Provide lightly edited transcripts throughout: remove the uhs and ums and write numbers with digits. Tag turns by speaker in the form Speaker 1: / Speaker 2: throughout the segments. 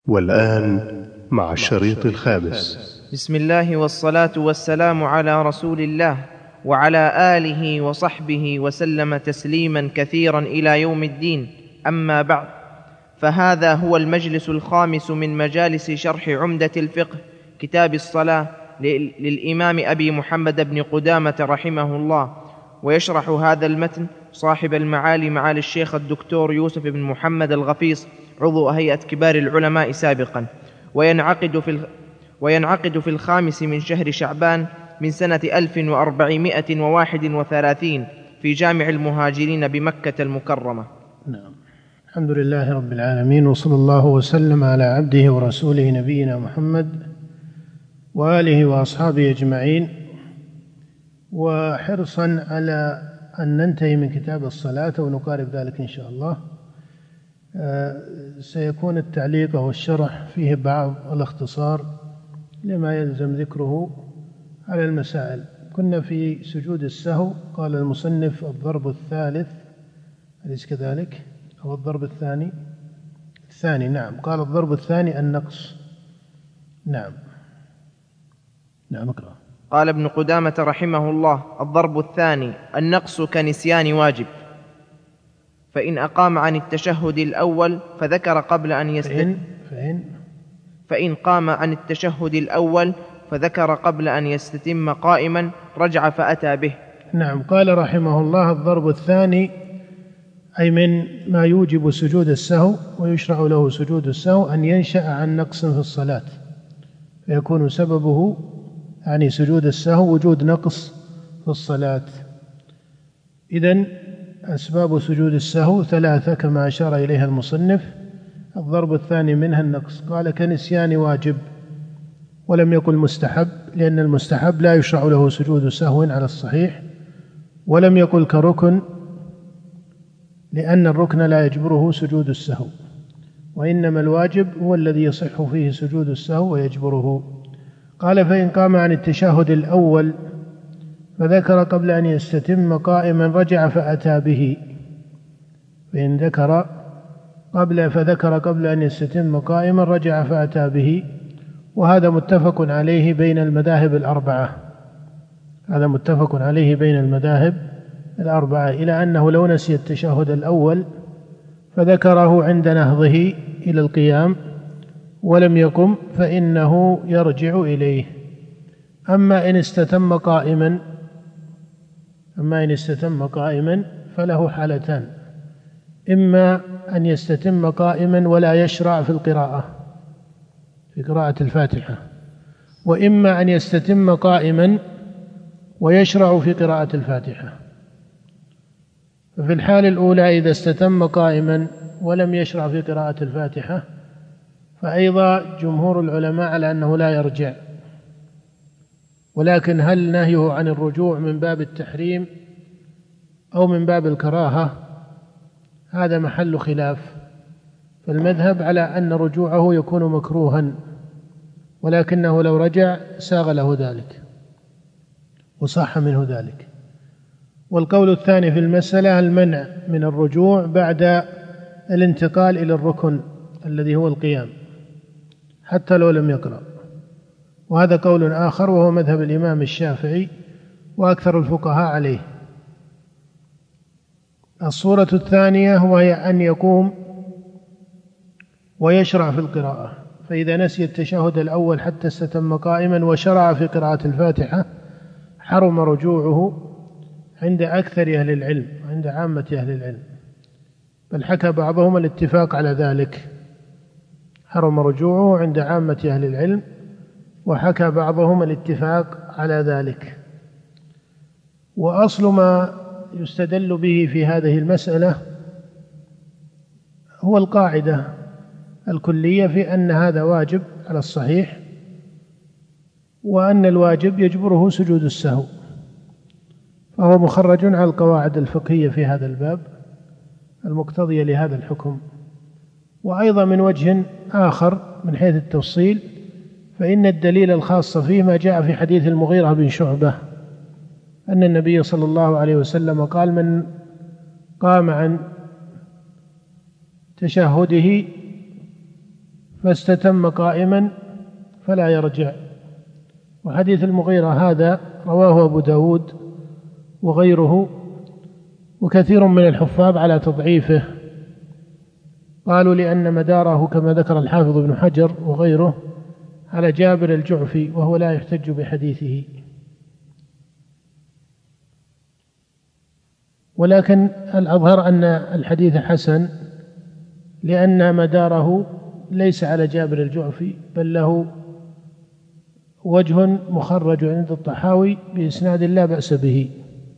Speaker 1: والآن مع الشريط الخامس.
Speaker 2: بسم الله والصلاة والسلام على رسول الله وعلى آله وصحبه وسلم تسليما كثيرا إلى يوم الدين. أما بعد، فهذا هو المجلس الخامس من مجالس شرح عمدة الفقه كتاب الصلاة للإمام أبي محمد بن قدامة رحمه الله. ويشرح هذا المتن صاحب المعالي معالي الشيخ الدكتور يوسف بن محمد الغفيص، عضو هيئة كبار العلماء سابقا، وينعقد في 5 من شهر شعبان من سنة 1431 في جامع المهاجرين بمكة المكرمة.
Speaker 3: نعم. الحمد لله رب العالمين، وصلى الله وسلم على عبده ورسوله نبينا محمد وآله وأصحابه أجمعين. وحرصا على أن ننتهي من كتاب الصلاة ونقارب ذلك إن شاء الله، سيكون التعليق والشرح فيه بعض الاختصار لما يلزم ذكره على المسائل. كنا في سجود السهو، قال المصنف الضرب الثالث، أليس كذلك؟ أو الضرب الثاني؟ نعم، قال الضرب الثاني النقص. نعم اقرأ.
Speaker 2: قال ابن قدامة رحمه الله: الضرب الثاني النقص كنسيان واجب، فإن أقام عن التشهد الأول فذكر قبل أن فإن قام عن التشهد الأول فذكر قبل أن يستتم قائما رجع فأتى به.
Speaker 3: نعم. قال رحمه الله: الضرب الثاني أي من ما يوجب سجود السهو ويشرع له سجود السهو أن ينشأ عن نقص في الصلاة، فيكون سببه يعني سجود السهو وجود نقص في الصلاة. إذن أسباب سجود السهو 3 كما أشار إليها المصنف. الضرب الثاني منها النقص، قال كنسيان واجب، ولم يقل مستحب، لأن المستحب لا يشرع له سجود سهو على الصحيح، ولم يقل كركن، لأن الركن لا يجبره سجود السهو، وإنما الواجب هو الذي يصح فيه سجود السهو ويجبره. قال: فإن قام عن التشهد الأول فذكر قبل أن يستتم قائما رجع فأتى به. فذكر قبل أن يستتم قائما رجع فأتى به. وهذا متفق عليه بين المذاهب الأربعة، إلى أنه لو نسي التشهد الأول فذكره عند نهضه إلى القيام ولم يقم فإنه يرجع إليه. أما إن استتم قائما فله حالتان: إما أن يستتم قائما ولا يشرع في قراءة الفاتحة، وإما أن يستتم قائما ويشرع في قراءة الفاتحة. ففي الحال الأولى إذا استتم قائما ولم يشرع في قراءة الفاتحة، فأيضا جمهور العلماء على أنه لا يرجع. ولكن هل نهيه عن الرجوع من باب التحريم أو من باب الكراهة؟ هذا محل خلاف. فالمذهب على أن رجوعه يكون مكروها، ولكنه لو رجع ساغ له ذلك وصح منه ذلك. والقول الثاني في المسألة المنع من الرجوع بعد الانتقال إلى الركن الذي هو القيام حتى لو لم يقرأ، وهذا قول آخر وهو مذهب الإمام الشافعي وأكثر الفقهاء عليه. الصورة الثانية وهي أن يقوم ويشرع في القراءة، فإذا نسي التشهد الأول حتى استتم قائما وشرع في قراءة الفاتحة حرم رجوعه عند أكثر أهل العلم، عند عامة أهل العلم، بل حكى بعضهم الاتفاق على ذلك. حرم رجوعه عند عامة أهل العلم، وحكى بعضهم الاتفاق على ذلك. وأصل ما يستدل به في هذه المسألة هو القاعدة الكلية في أن هذا واجب على الصحيح، وأن الواجب يجبره سجود السهو، فهو مخرج على القواعد الفقهية في هذا الباب المقتضية لهذا الحكم. وأيضا من وجه آخر من حيث التفصيل، فإن الدليل الخاص فيه ما جاء في حديث المغيرة بن شعبة أن النبي صلى الله عليه وسلم قال: من قام عن تشهده فاستتم قائما فلا يرجع. وحديث المغيرة هذا رواه أبو داود وغيره، وكثير من الحفاظ على تضعيفه، قالوا لأن مداره كما ذكر الحافظ ابن حجر وغيره على جابر الجعفي، وهو لا يحتج بحديثه. ولكن الأظهر أن الحديث حسن، لأن مداره ليس على جابر الجعفي، بل له وجه مخرج عند الطحاوي بإسناد لا بأس به،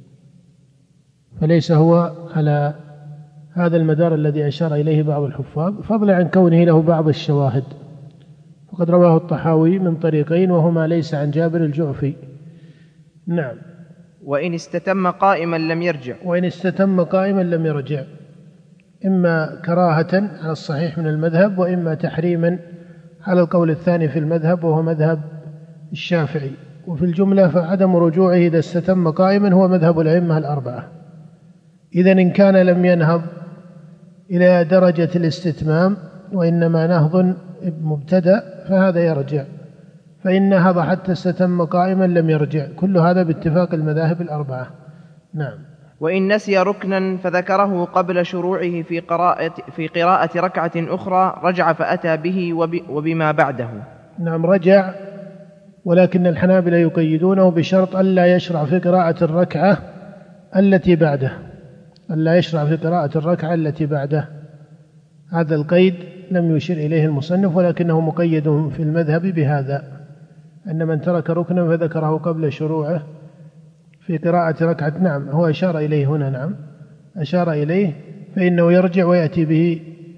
Speaker 3: فليس هو على هذا المدار الذي أشار إليه بعض الحفاظ، فضلا عن كونه له بعض الشواهد. وقد رواه الطحاوي من طريقين وهما ليس عن جابر الجعفي. نعم.
Speaker 2: وإن استتم قائما لم يرجع.
Speaker 3: وإن استتم قائما لم يرجع، إما كراهة على الصحيح من المذهب، وإما تحريما على القول الثاني في المذهب وهو مذهب الشافعي. وفي الجملة فعدم رجوعه إذا استتم قائما هو مذهب الأئمة الأربعة. إذن إن كان لم ينهض إلى درجة الاستتمام وإنما نهض مبتدأ فهذا يرجع، فإن نهض حتى استتم قائما لم يرجع. كل هذا باتفاق المذاهب الأربعة. نعم.
Speaker 2: وإن نسي ركنا فذكره قبل شروعه في قراءة ركعة أخرى رجع فأتى به وبما بعده.
Speaker 3: نعم رجع، ولكن الحنابلة يقيدونه بشرط ألا يشرع في قراءة الركعة التي بعده، ألا يشرع في قراءة الركعة التي بعده. هذا القيد لم يشر إليه المصنف، ولكنه مقيد في المذهب بهذا، أن من ترك ركنا فذكره قبل شروعه في قراءة ركعة، نعم هو أشار إليه هنا، نعم أشار إليه، فإنه يرجع ويأتي به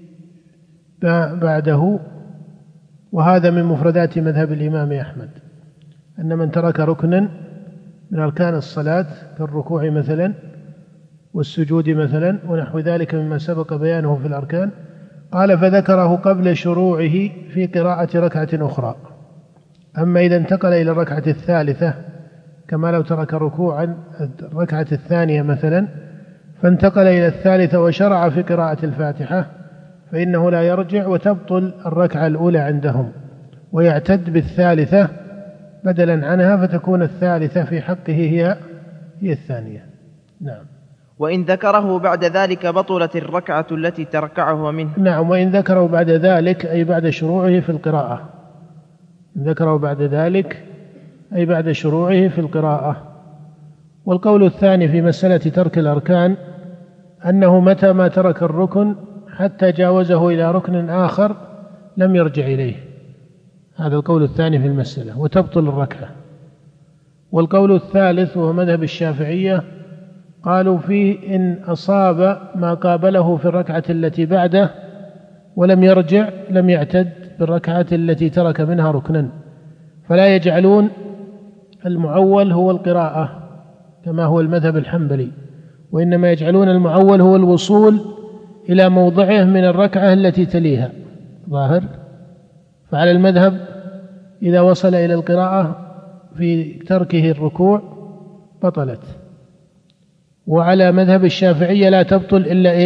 Speaker 3: بعده. وهذا من مفردات مذهب الإمام أحمد، أن من ترك ركنا من أركان الصلاة كالركوع مثلا والسجود مثلا ونحو ذلك مما سبق بيانه في الأركان، قال فذكره قبل شروعه في قراءة ركعة أخرى. أما إذا انتقل إلى الركعة الثالثة كما لو ترك ركوعا الركعة الثانية مثلا فانتقل إلى الثالثة وشرع في قراءة الفاتحة، فإنه لا يرجع وتبطل الركعة الأولى عندهم، ويعتد بالثالثة بدلا عنها، فتكون الثالثة في حقه هي الثانية. نعم.
Speaker 2: وإن ذكره بعد ذلك بطلت الركعة التي تركعه منه.
Speaker 3: نعم. وإن ذكره بعد ذلك أي بعد شروعه في القراءة، ذكره بعد ذلك أي بعد شروعه في القراءة. والقول الثاني في مسألة ترك الأركان أنه متى ما ترك الركن حتى جاوزه إلى ركن آخر لم يرجع إليه، هذا القول الثاني في المسألة، وتبطل الركعة. والقول الثالث وهو مذهب الشافعية قالوا فيه إن أصاب ما قابله في الركعة التي بعده ولم يرجع لم يعتد بالركعة التي ترك منها ركنا، فلا يجعلون المعول هو القراءة كما هو المذهب الحنبلي، وإنما يجعلون المعول هو الوصول إلى موضعه من الركعة التي تليها ظاهر. فعلى المذهب إذا وصل إلى القراءة في تركه الركوع بطلت، وعلى مذهب الشافعية لا تبطل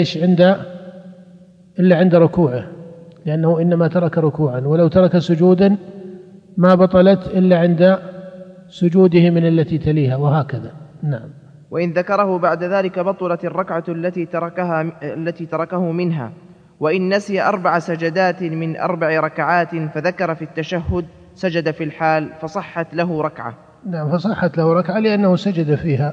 Speaker 3: إلا عند ركوعه، لأنه إنما ترك ركوعا، ولو ترك سجودا ما بطلت إلا عند سجوده من التي تليها، وهكذا. نعم.
Speaker 2: وإن ذكره بعد ذلك بطلت الركعة التي تركه منها. وإن نسي 4 سجدات من 4 ركعات فذكر في التشهد سجد في الحال فصحت له ركعة.
Speaker 3: نعم فصحت له ركعة لأنه سجد فيها،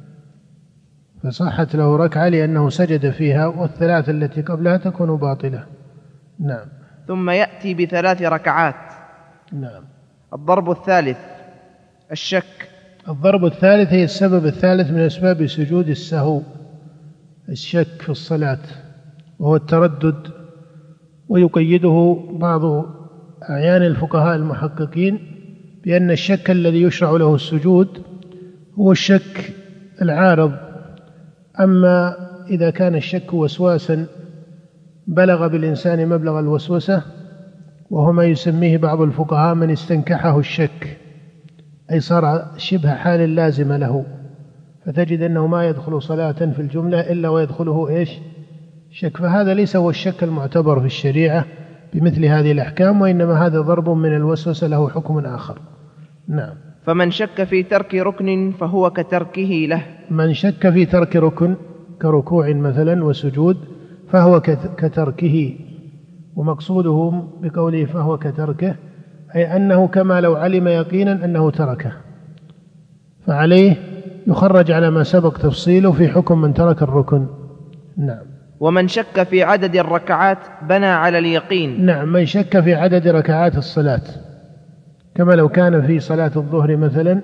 Speaker 3: فصحت له ركعة لأنه سجد فيها، والثلاث التي قبلها تكون باطلة. نعم.
Speaker 2: ثم يأتي ب3 ركعات.
Speaker 3: نعم.
Speaker 2: الضرب الثالث الشك.
Speaker 3: الضرب الثالث هي السبب الثالث من أسباب سجود السهو، الشك في الصلاة، وهو التردد. ويقيده بعض أعيان الفقهاء المحققين بأن الشك الذي يشرع له السجود هو الشك العارض. أما إذا كان الشك وسواسا بلغ بالإنسان مبلغ الوسوسة، وهو ما يسميه بعض الفقهاء من استنكحه الشك، أي صار شبه حال لازم له، فتجد أنه ما يدخل صلاة في الجملة إلا ويدخله شك، فهذا ليس هو الشك المعتبر في الشريعة، بمثل هذه الأحكام، وإنما هذا ضرب من الوسوسة له حكم آخر. نعم.
Speaker 2: فمن شك في ترك ركن فهو كتركه له.
Speaker 3: من شك في ترك ركن كركوع مثلا وسجود فهو كتركه، ومقصودهم بقوله فهو كتركه أي أنه كما لو علم يقينا أنه تركه، فعليه يخرج على ما سبق تفصيله في حكم من ترك الركن. نعم.
Speaker 2: ومن شك في عدد الركعات بنى على اليقين.
Speaker 3: نعم، من شك في عدد ركعات الصلاة، كما لو كان في صلاة الظهر مثلا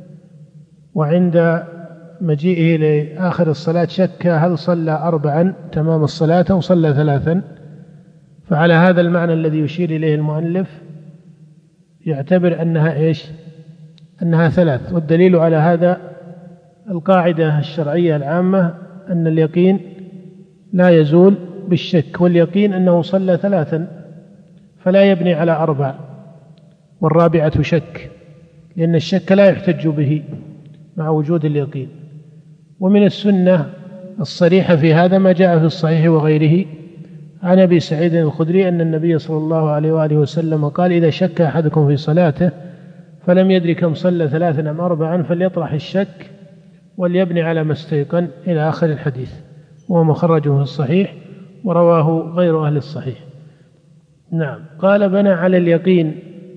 Speaker 3: وعند مجيئه لآخر الصلاة شك هل صلى 4 تمام الصلاة أو صلى 3، فعلى هذا المعنى الذي يشير إليه المؤلف يعتبر أنها إيش؟ أنها 3. والدليل على هذا القاعدة الشرعية العامة أن اليقين لا يزول بالشك، واليقين أنه صلى 3 فلا يبني على 4 والرابعة شك، لأن الشك لا يحتج به مع وجود اليقين. ومن السنة الصريحة في هذا ما جاء في الصحيح وغيره عن أبي سعيد الخدري أن النبي صلى الله عليه وآله وسلم قال: إذا شك أحدكم في صلاته فلم يدري كم صلى 3 أم 4 فليطرح الشك وليبني على ما استيقن إلى آخر الحديث، وهو مخرجه في الصحيح ورواه غير أهل الصحيح. نعم. قال: بنى على اليقين،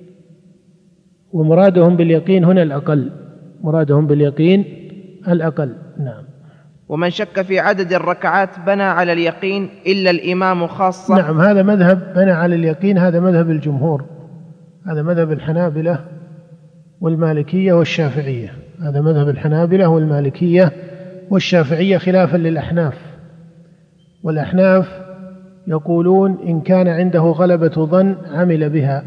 Speaker 3: ومرادهم باليقين هنا الأقل، مرادهم باليقين الأقل. نعم.
Speaker 2: ومن شك في عدد الركعات بنى على اليقين إلا الإمام خاصة.
Speaker 3: نعم، هذا مذهب بنى على اليقين، هذا مذهب الجمهور، هذا مذهب الحنابلة والمالكية والشافعية، هذا مذهب الحنابلة والمالكية والشافعية خلافا للأحناف. والأحناف يقولون إن كان عنده غلبة ظن عمل بها،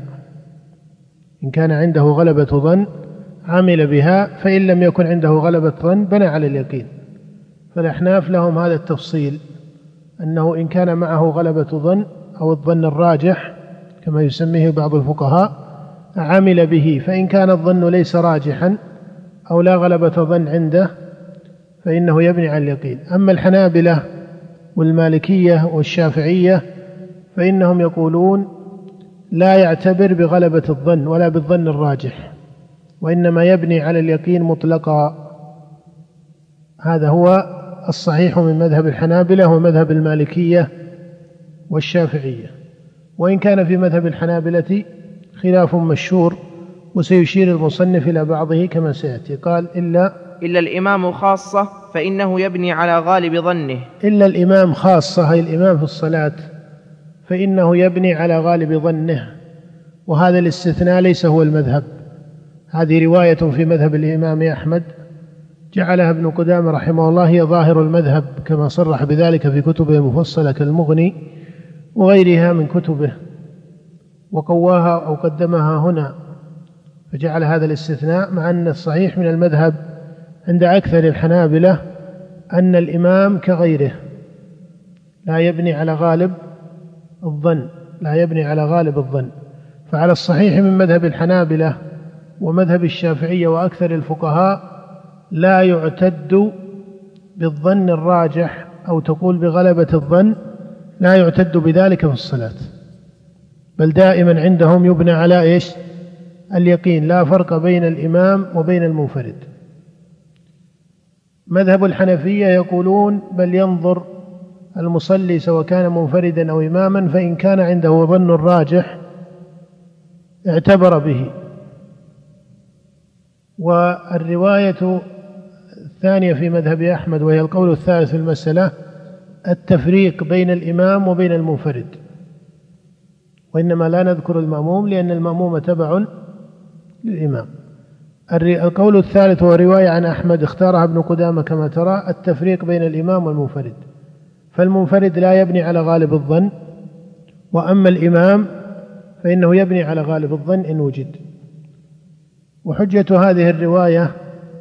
Speaker 3: إن كان عنده غلبة ظن عمل بها، فإن لم يكن عنده غلبة ظن بنى على اليقين. فالأحناف لهم هذا التفصيل، أنه إن كان معه غلبة ظن أو الظن الراجح كما يسميه بعض الفقهاء عمل به، فإن كان الظن ليس راجحا أو لا غلبة ظن عنده فإنه يبني على اليقين. أما الحنابلة والمالكية والشافعية فإنهم يقولون لا يعتبر بغلبة الظن ولا بالظن الراجح، وإنما يبني على اليقين مطلقا. هذا هو الصحيح من مذهب الحنابلة ومذهب المالكية والشافعية. وإن كان في مذهب الحنابلة خلاف مشهور، وسيشير المصنف إلى بعضه كما سيأتي. قال: إلا
Speaker 2: الإمام خاصة فإنه يبني على غالب ظنه.
Speaker 3: إلا الإمام خاصة، أي الإمام في الصلاة، فإنه يبني على غالب ظنه، وهذا الاستثناء ليس هو المذهب. هذه رواية في مذهب الإمام أحمد جعلها ابن قدامة رحمه الله هي ظاهر المذهب، كما صرح بذلك في كتبه المفصلة كالمغني وغيرها من كتبه، وقواها أو قدمها هنا، فجعل هذا الاستثناء، مع أن الصحيح من المذهب عند أكثر الحنابلة أن الإمام كغيره لا يبني على غالب الظن، لا يبني على غالب الظن. فعلى الصحيح من مذهب الحنابلة ومذهب الشافعية وأكثر الفقهاء لا يعتد بالظن الراجح، أو تقول بغلبة الظن، لا يعتد بذلك في الصلاة، بل دائما عندهم يبنى على إيش؟ اليقين، لا فرق بين الإمام وبين المنفرد. مذهب الحنفية يقولون بل ينظر المصلي سواء كان منفردا أو إماما، فإن كان عنده ظن راجح اعتبر به. والرواية الثانية في مذهب أحمد وهي القول الثالث في المسألة التفريق بين الإمام وبين المنفرد، وإنما لا نذكر المأموم لأن المأموم تبع للإمام. القول الثالث هو رواية عن أحمد اختارها ابن قدامة كما ترى، التفريق بين الإمام والمنفرد، فالمنفرد لا يبني على غالب الظن، وأما الإمام فإنه يبني على غالب الظن إن وجد. وحجة هذه الرواية،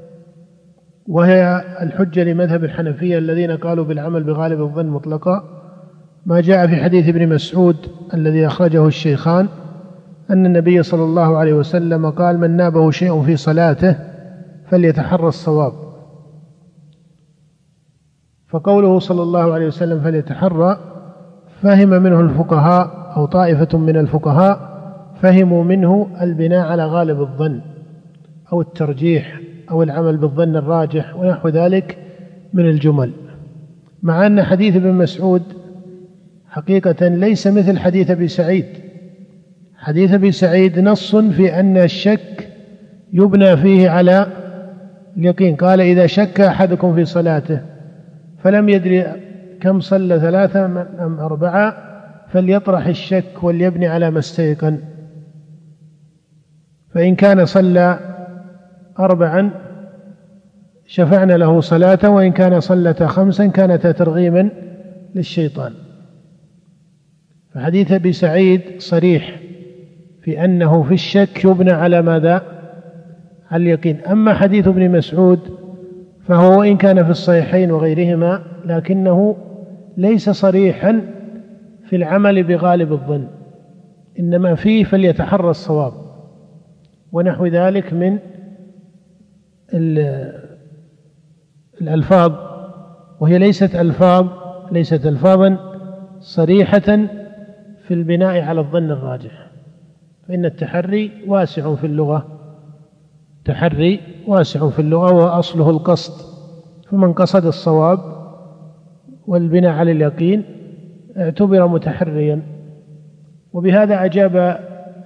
Speaker 3: وهي الحجة لمذهب الحنفية الذين قالوا بالعمل بغالب الظن مطلقا، ما جاء في حديث ابن مسعود الذي أخرجه الشيخان أن النبي صلى الله عليه وسلم قال: من نابه شيء في صلاته فليتحرى الصواب. فقوله صلى الله عليه وسلم فليتحرى، فهم منه الفقهاء أو طائفة من الفقهاء فهموا منه البناء على غالب الظن أو الترجيح أو العمل بالظن الراجح ونحو ذلك من الجمل، مع أن حديث ابن مسعود حقيقة ليس مثل حديث أبي سعيد. حديث أبي سعيد نص في أن الشك يبنى فيه على اليقين. قال: إذا شك أحدكم في صلاته فلم يدري كم صلى 3 أم 4 فليطرح الشك وليبني على ما استيقن، فإن كان صلى 4 شفعنا له صلاته، وإن كان صلت 5 كانتا ترغيما للشيطان. فحديث أبي سعيد صريح في أنه في الشك يبنى على ماذا؟ على اليقين. أما حديث ابن مسعود فهو وإن كان في الصحيحين وغيرهما لكنه ليس صريحا في العمل بغالب الظن، إنما فيه فليتحرى الصواب ونحو ذلك من الألفاظ، وهي ليست ألفاظا صريحة في البناء على الظن الراجح، فإن التحري واسع في اللغة وأصله القصد، فمن قصد الصواب والبناء على اليقين اعتبر متحريا. وبهذا أجاب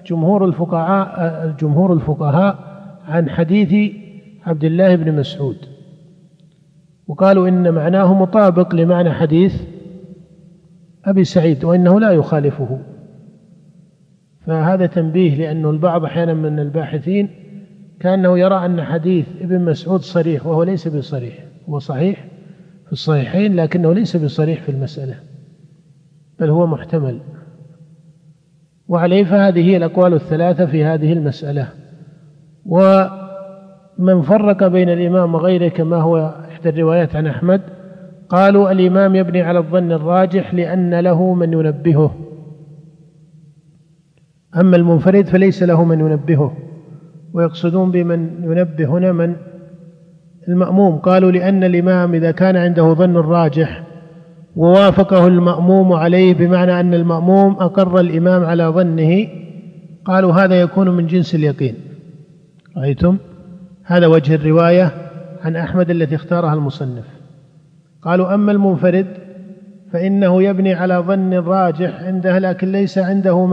Speaker 3: جمهور الفقهاء عن حديث عبد الله بن مسعود، وقالوا إن معناه مطابق لمعنى حديث أبي سعيد وإنه لا يخالفه. فهذا تنبيه، لأنه البعض أحيانا من الباحثين كأنه يرى أن حديث ابن مسعود صريح وهو ليس بصريح، هو صحيح في الصحيحين لكنه ليس بصريح في المسألة، بل هو محتمل. وعليه فهذه هي الأقوال الثلاثة في هذه المسألة. ومن فرق بين الإمام وغيره كما هو إحدى الروايات عن أحمد، قالوا الإمام يبني على الظن الراجح لأن له من ينبهه، أما المنفرد فليس له من ينبهه. ويقصدون بمن ينبه هنا من المأموم. قالوا لأن الإمام إذا كان عنده ظن راجح ووافقه المأموم عليه، بمعنى أن المأموم أقر الإمام على ظنه، قالوا هذا يكون من جنس اليقين. رأيتم؟ هذا وجه الرواية عن أحمد التي اختارها المصنف. قالوا أما المنفرد فإنه يبني على ظن راجح عنده، لكن ليس عنده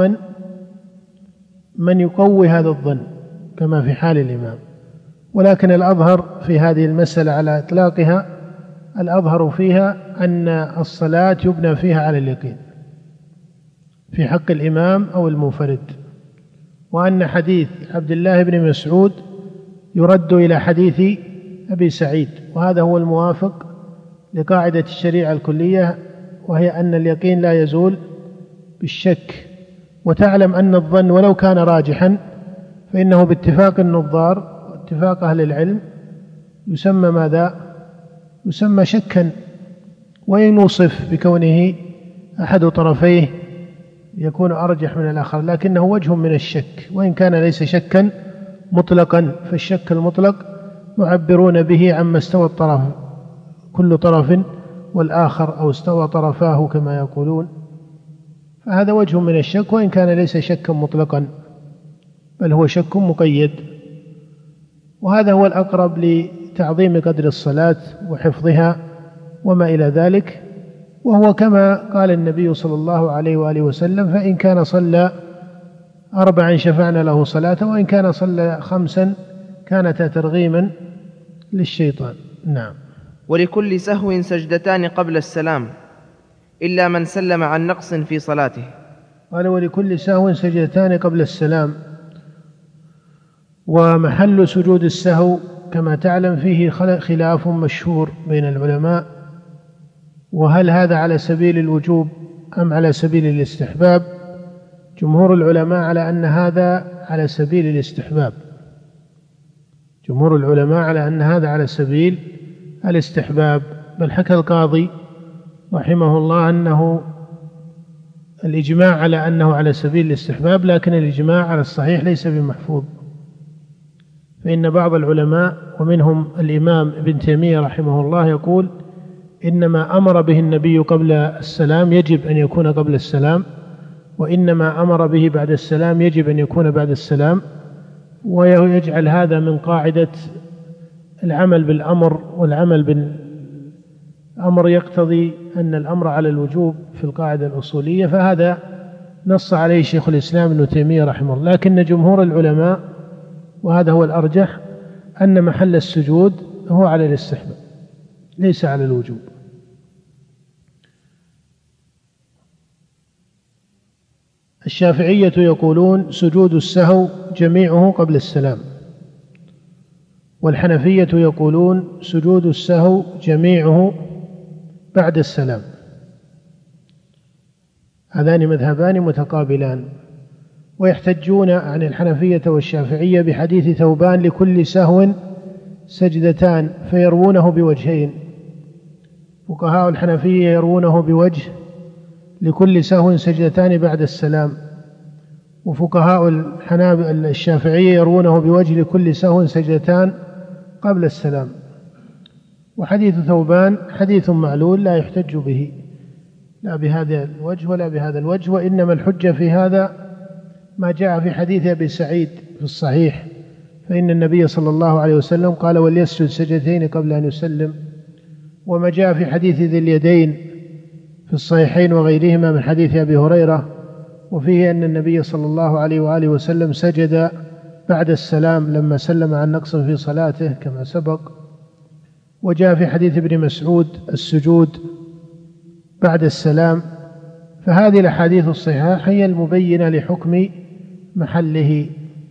Speaker 3: من يقوي هذا الظن كما في حال الإمام. ولكن الأظهر في هذه المسألة على إطلاقها، الأظهر فيها أن الصلاة يبنى فيها على اليقين في حق الإمام أو المنفرد، وأن حديث عبد الله بن مسعود يرد إلى حديث أبي سعيد، وهذا هو الموافق لقاعدة الشريعة الكلية، وهي أن اليقين لا يزول بالشك. وتعلم أن الظن ولو كان راجحا فإنه باتفاق النظار واتفاق أهل العلم يسمى ماذا؟ يسمى شكا، وإن وصف بكونه أحد طرفيه يكون أرجح من الآخر، لكنه وجه من الشك، وإن كان ليس شكا مطلقا. فالشك المطلق معبرون به عما استوى الطرف، كل طرف والآخر، أو استوى طرفاه كما يقولون. فهذا وجه من الشك، وإن كان ليس شكا مطلقا بل هو شك مقيد. وهذا هو الأقرب لتعظيم قدر الصلاة وحفظها وما إلى ذلك، وهو كما قال النبي صلى الله عليه وآله وسلم: فإن كان صلى 4 شفعنا له صلاة، وإن كان صلى 5 كانتا ترغيما للشيطان. نعم.
Speaker 2: ولكل سهو سجدتان قبل السلام إلا من سلم عن نقص في صلاته.
Speaker 3: قال: ولكل سهو سجدتان قبل السلام. ومحل سجود السهو كما تعلم فيه خلاف مشهور بين العلماء، وهل هذا على سبيل الوجوب أم على سبيل الاستحباب؟ جمهور العلماء على أن هذا على سبيل الاستحباب، على سبيل الاستحباب. بل حكى القاضي رحمه الله أنه الإجماع على أنه على سبيل الاستحباب، لكن الإجماع على الصحيح ليس بمحفوظ، فإن بعض العلماء ومنهم الإمام ابن تيمية رحمه الله يقول: إنما أمر به النبي قبل السلام يجب أن يكون قبل السلام، وإنما أمر به بعد السلام يجب أن يكون بعد السلام، ويجعل هذا من قاعدة العمل بالأمر، والعمل بالأمر يقتضي أن الأمر على الوجوب في القاعدة الأصولية، فهذا نص عليه شيخ الإسلام ابن تيمية رحمه الله. لكن جمهور العلماء، وهذا هو الأرجح، أن محل السجود هو على الاستحباب ليس على الوجوب. الشافعية يقولون سجود السهو جميعه قبل السلام، والحنفية يقولون سجود السهو جميعه بعد السلام. هذان مذهبان متقابلان، ويحتجون عن الحنفية والشافعية بحديث ثوبان لكل سهو سجدتان، فيروونه بوجهين. فقهاء الحنفية يروونه بوجه لكل سهو سجدتان بعد السلام، وفقهاء الشافعية يروونه بوجه لكل سهو سجدتان قبل السلام. وحديث ثوبان حديث معلول لا يحتج به لا بهذا الوجه ولا بهذا الوجه، وإنما الحجة في هذا ما جاء في حديث أبي سعيد في الصحيح، فإن النبي صلى الله عليه وسلم قال وليسجد سجدتين قبل أن يسلم، وما جاء في حديث ذي اليدين في الصحيحين وغيرهما من حديث أبي هريرة، وفيه أن النبي صلى الله عليه وآله وسلم سجد بعد السلام لما سلم عن نقص في صلاته كما سبق. وجاء في حديث ابن مسعود السجود بعد السلام. فهذه الأحاديث الصحيحة هي المبينة لحكم محله.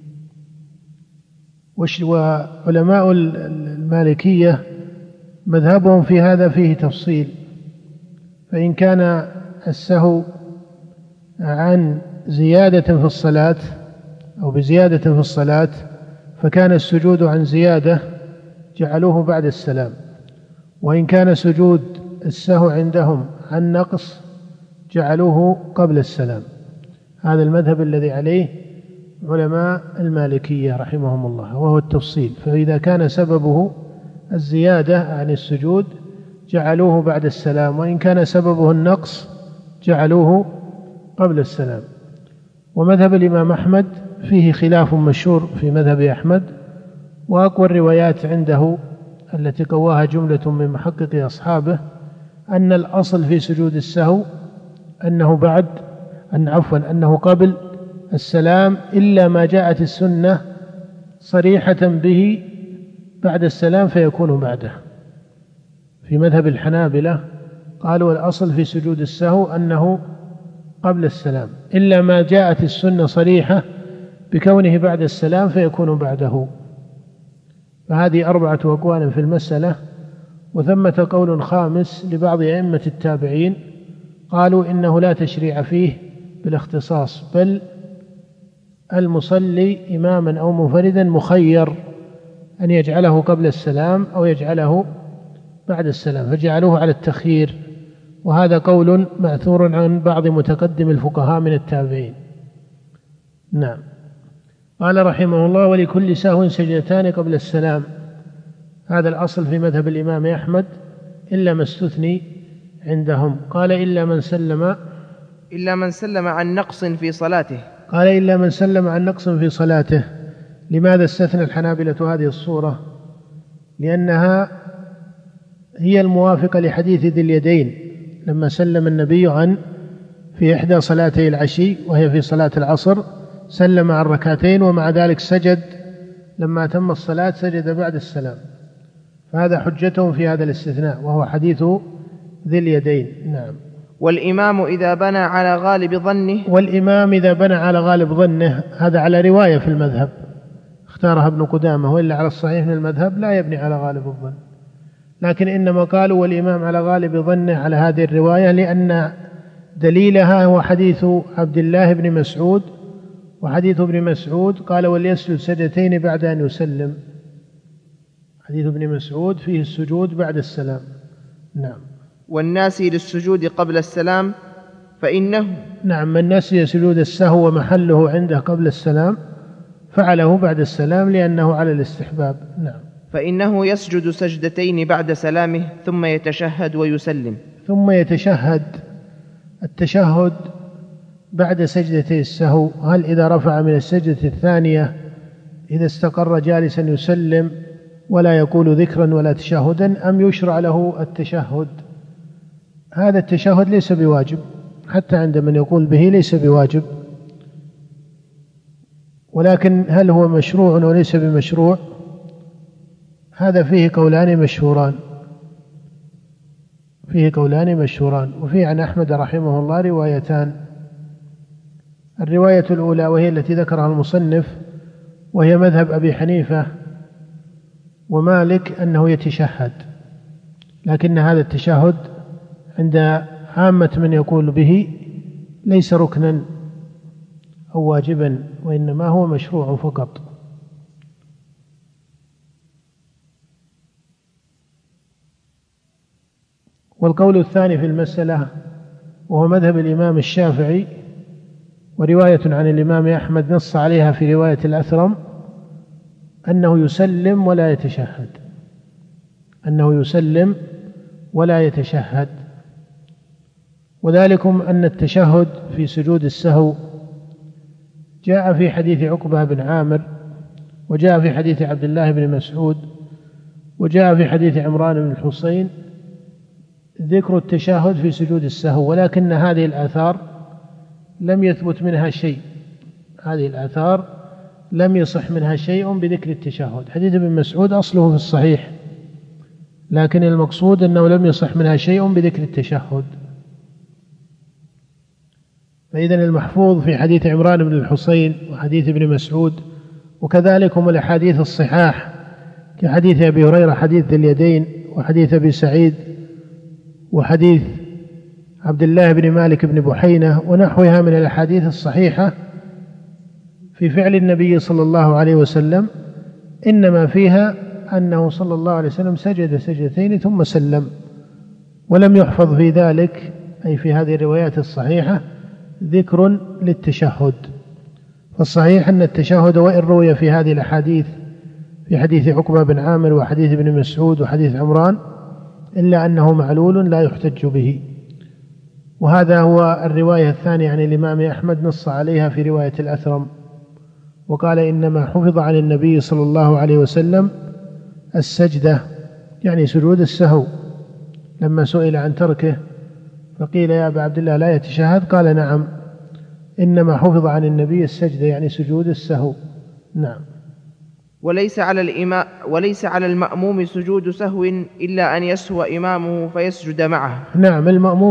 Speaker 3: وعلماء المالكية مذهبهم في هذا فيه تفصيل، فإن كان السهو عن زيادة في الصلاة أو بزيادة في الصلاة فكان السجود عن زيادة جعلوه بعد السلام، وإن كان سجود السهو عندهم عن نقص جعلوه قبل السلام. هذا المذهب الذي عليه علماء المالكية رحمهم الله، وهو التفصيل. فإذا كان سببه الزيادة عن السجود جعلوه بعد السلام، وإن كان سببه النقص جعلوه قبل السلام. ومذهب الإمام أحمد فيه خلاف مشهور في مذهب أحمد، وأقوى الروايات عنده التي قواها جملة من محقق أصحابه أن الأصل في سجود السهو أنه قبل السلام، إلا ما جاءت السنة صريحة به بعد السلام فيكون بعده. في مذهب الحنابلة قالوا الأصل في سجود السهو أنه قبل السلام، إلا ما جاءت السنة صريحة بكونه بعد السلام فيكون بعده. فهذه 4 أقوال في المسألة. وثمة قول خامس لبعض أئمة التابعين قالوا إنه لا تشريع فيه بالاختصاص، بل المصلي إماما أو منفردا مخير أن يجعله قبل السلام أو يجعله بعد السلام، فجعلوه على التخيير. وهذا قول مأثور عن بعض متقدم الفقهاء من التابعين. نعم. قال رحمه الله ولكل سهو سجدتان قبل السلام. هذا الأصل في مذهب الإمام أحمد إلا ما استثني عندهم. قال إلا من سلم
Speaker 2: عن نقص في صلاته.
Speaker 3: قال إلا من سلم عن نقص في صلاته. لماذا استثنى الحنابلة هذه الصورة؟ لأنها هي الموافقة لحديث ذي اليدين لما سلم النبي في إحدى صلاتي العشي وهي في صلاة العصر، سلم عن ركعتين ومع ذلك سجد لما تم الصلاة، سجد بعد السلام. فهذا حجتهم في هذا الاستثناء، وهو حديث ذي اليدين. نعم.
Speaker 2: والإمام إذا بنى على غالب ظنه، هذا على رواية في المذهب اختارها ابن قدامة، وإلا على الصحيح من المذهب لا يبني على غالب الظن، لكن إنما قالوا والإمام على غالب ظنه على هذه الرواية لأن دليلها هو حديث عبد الله بن مسعود. وحديث ابن مسعود قال وليسجد سجدتين بعد أن يسلم. حديث ابن مسعود فيه السجود بعد السلام. نعم. والناسي للسجود قبل السلام فإنه
Speaker 3: نعم، من نسي سجود السهو ومحله عنده قبل السلام فعله بعد السلام لأنه على الاستحباب. نعم.
Speaker 2: فإنه يسجد سجدتين بعد سلامه ثم يتشهد ويسلم.
Speaker 3: ثم يتشهد. التشهد بعد سجدتي السهو، هل إذا رفع من السجدة الثانية إذا استقر جالسا يسلم ولا يقول ذكرا ولا تشهدا، أم يشرع له التشهد؟ هذا التشهد ليس بواجب، حتى عند من يقول به ليس بواجب، ولكن هل هو مشروع وليس بمشروع؟ هذا فيه قولان مشهوران، وفيه عن أحمد رحمه الله روايتان. الرواية الأولى وهي التي ذكرها المصنف، وهي مذهب أبي حنيفة ومالك، أنه يتشهد، لكن هذا التشهد عند عامة من يقول به ليس ركنا أو واجبا، وإنما هو مشروع فقط. والقول الثاني في المسألة وهو مذهب الإمام الشافعي، ورواية عن الإمام أحمد نص عليها في رواية الأثرم، أنه يسلم ولا يتشهد، وذلكم أن التشهد في سجود السهو جاء في حديث عقبة بن عامر، وجاء في حديث عبد الله بن مسعود، وجاء في حديث عمران بن الحصين ذكر التشهد في سجود السهو، ولكن هذه الآثار لم يثبت منها شيء، هذه الآثار لم يصح منها شيء بذكر التشهد. حديث ابن مسعود أصله في الصحيح، لكن المقصود أنه لم يصح منها شيء بذكر التشهد. فإذن المحفوظ في حديث عمران بن الحصين وحديث ابن مسعود، وكذلك هم الأحاديث الصحاح كحديث أبي هريرة حديث ذي اليدين، وحديث أبي سعيد، وحديث عبد الله بن مالك بن بحينة ونحوها من الأحاديث الصحيحة في فعل النبي صلى الله عليه وسلم، إنما فيها أنه صلى الله عليه وسلم سجد سجدتين ثم سلم، ولم يحفظ في ذلك أي في هذه الروايات الصحيحة ذكر للتشهد. فالصحيح أن التشهد وإن روي في هذه الأحاديث في حديث عقبة بن عامر وحديث ابن مسعود وحديث عمران، إلا أنه معلول لا يحتج به. وهذا هو الرواية الثانية عن الإمام أحمد نص عليها في رواية الأثرم، وقال إنما حفظ عن النبي صلى الله عليه وسلم السجدة، يعني سجود السهو. لما سئل عن تركه فقيل يا أبا عبد الله لا يتشهد؟ قال نعم، إنما حفظ عن النبي السجدة يعني سجود السهو. نعم.
Speaker 2: وليس على المأموم سجود سهو إلا أن يسهو إمامه فيسجد معه.
Speaker 3: نعم، المأموم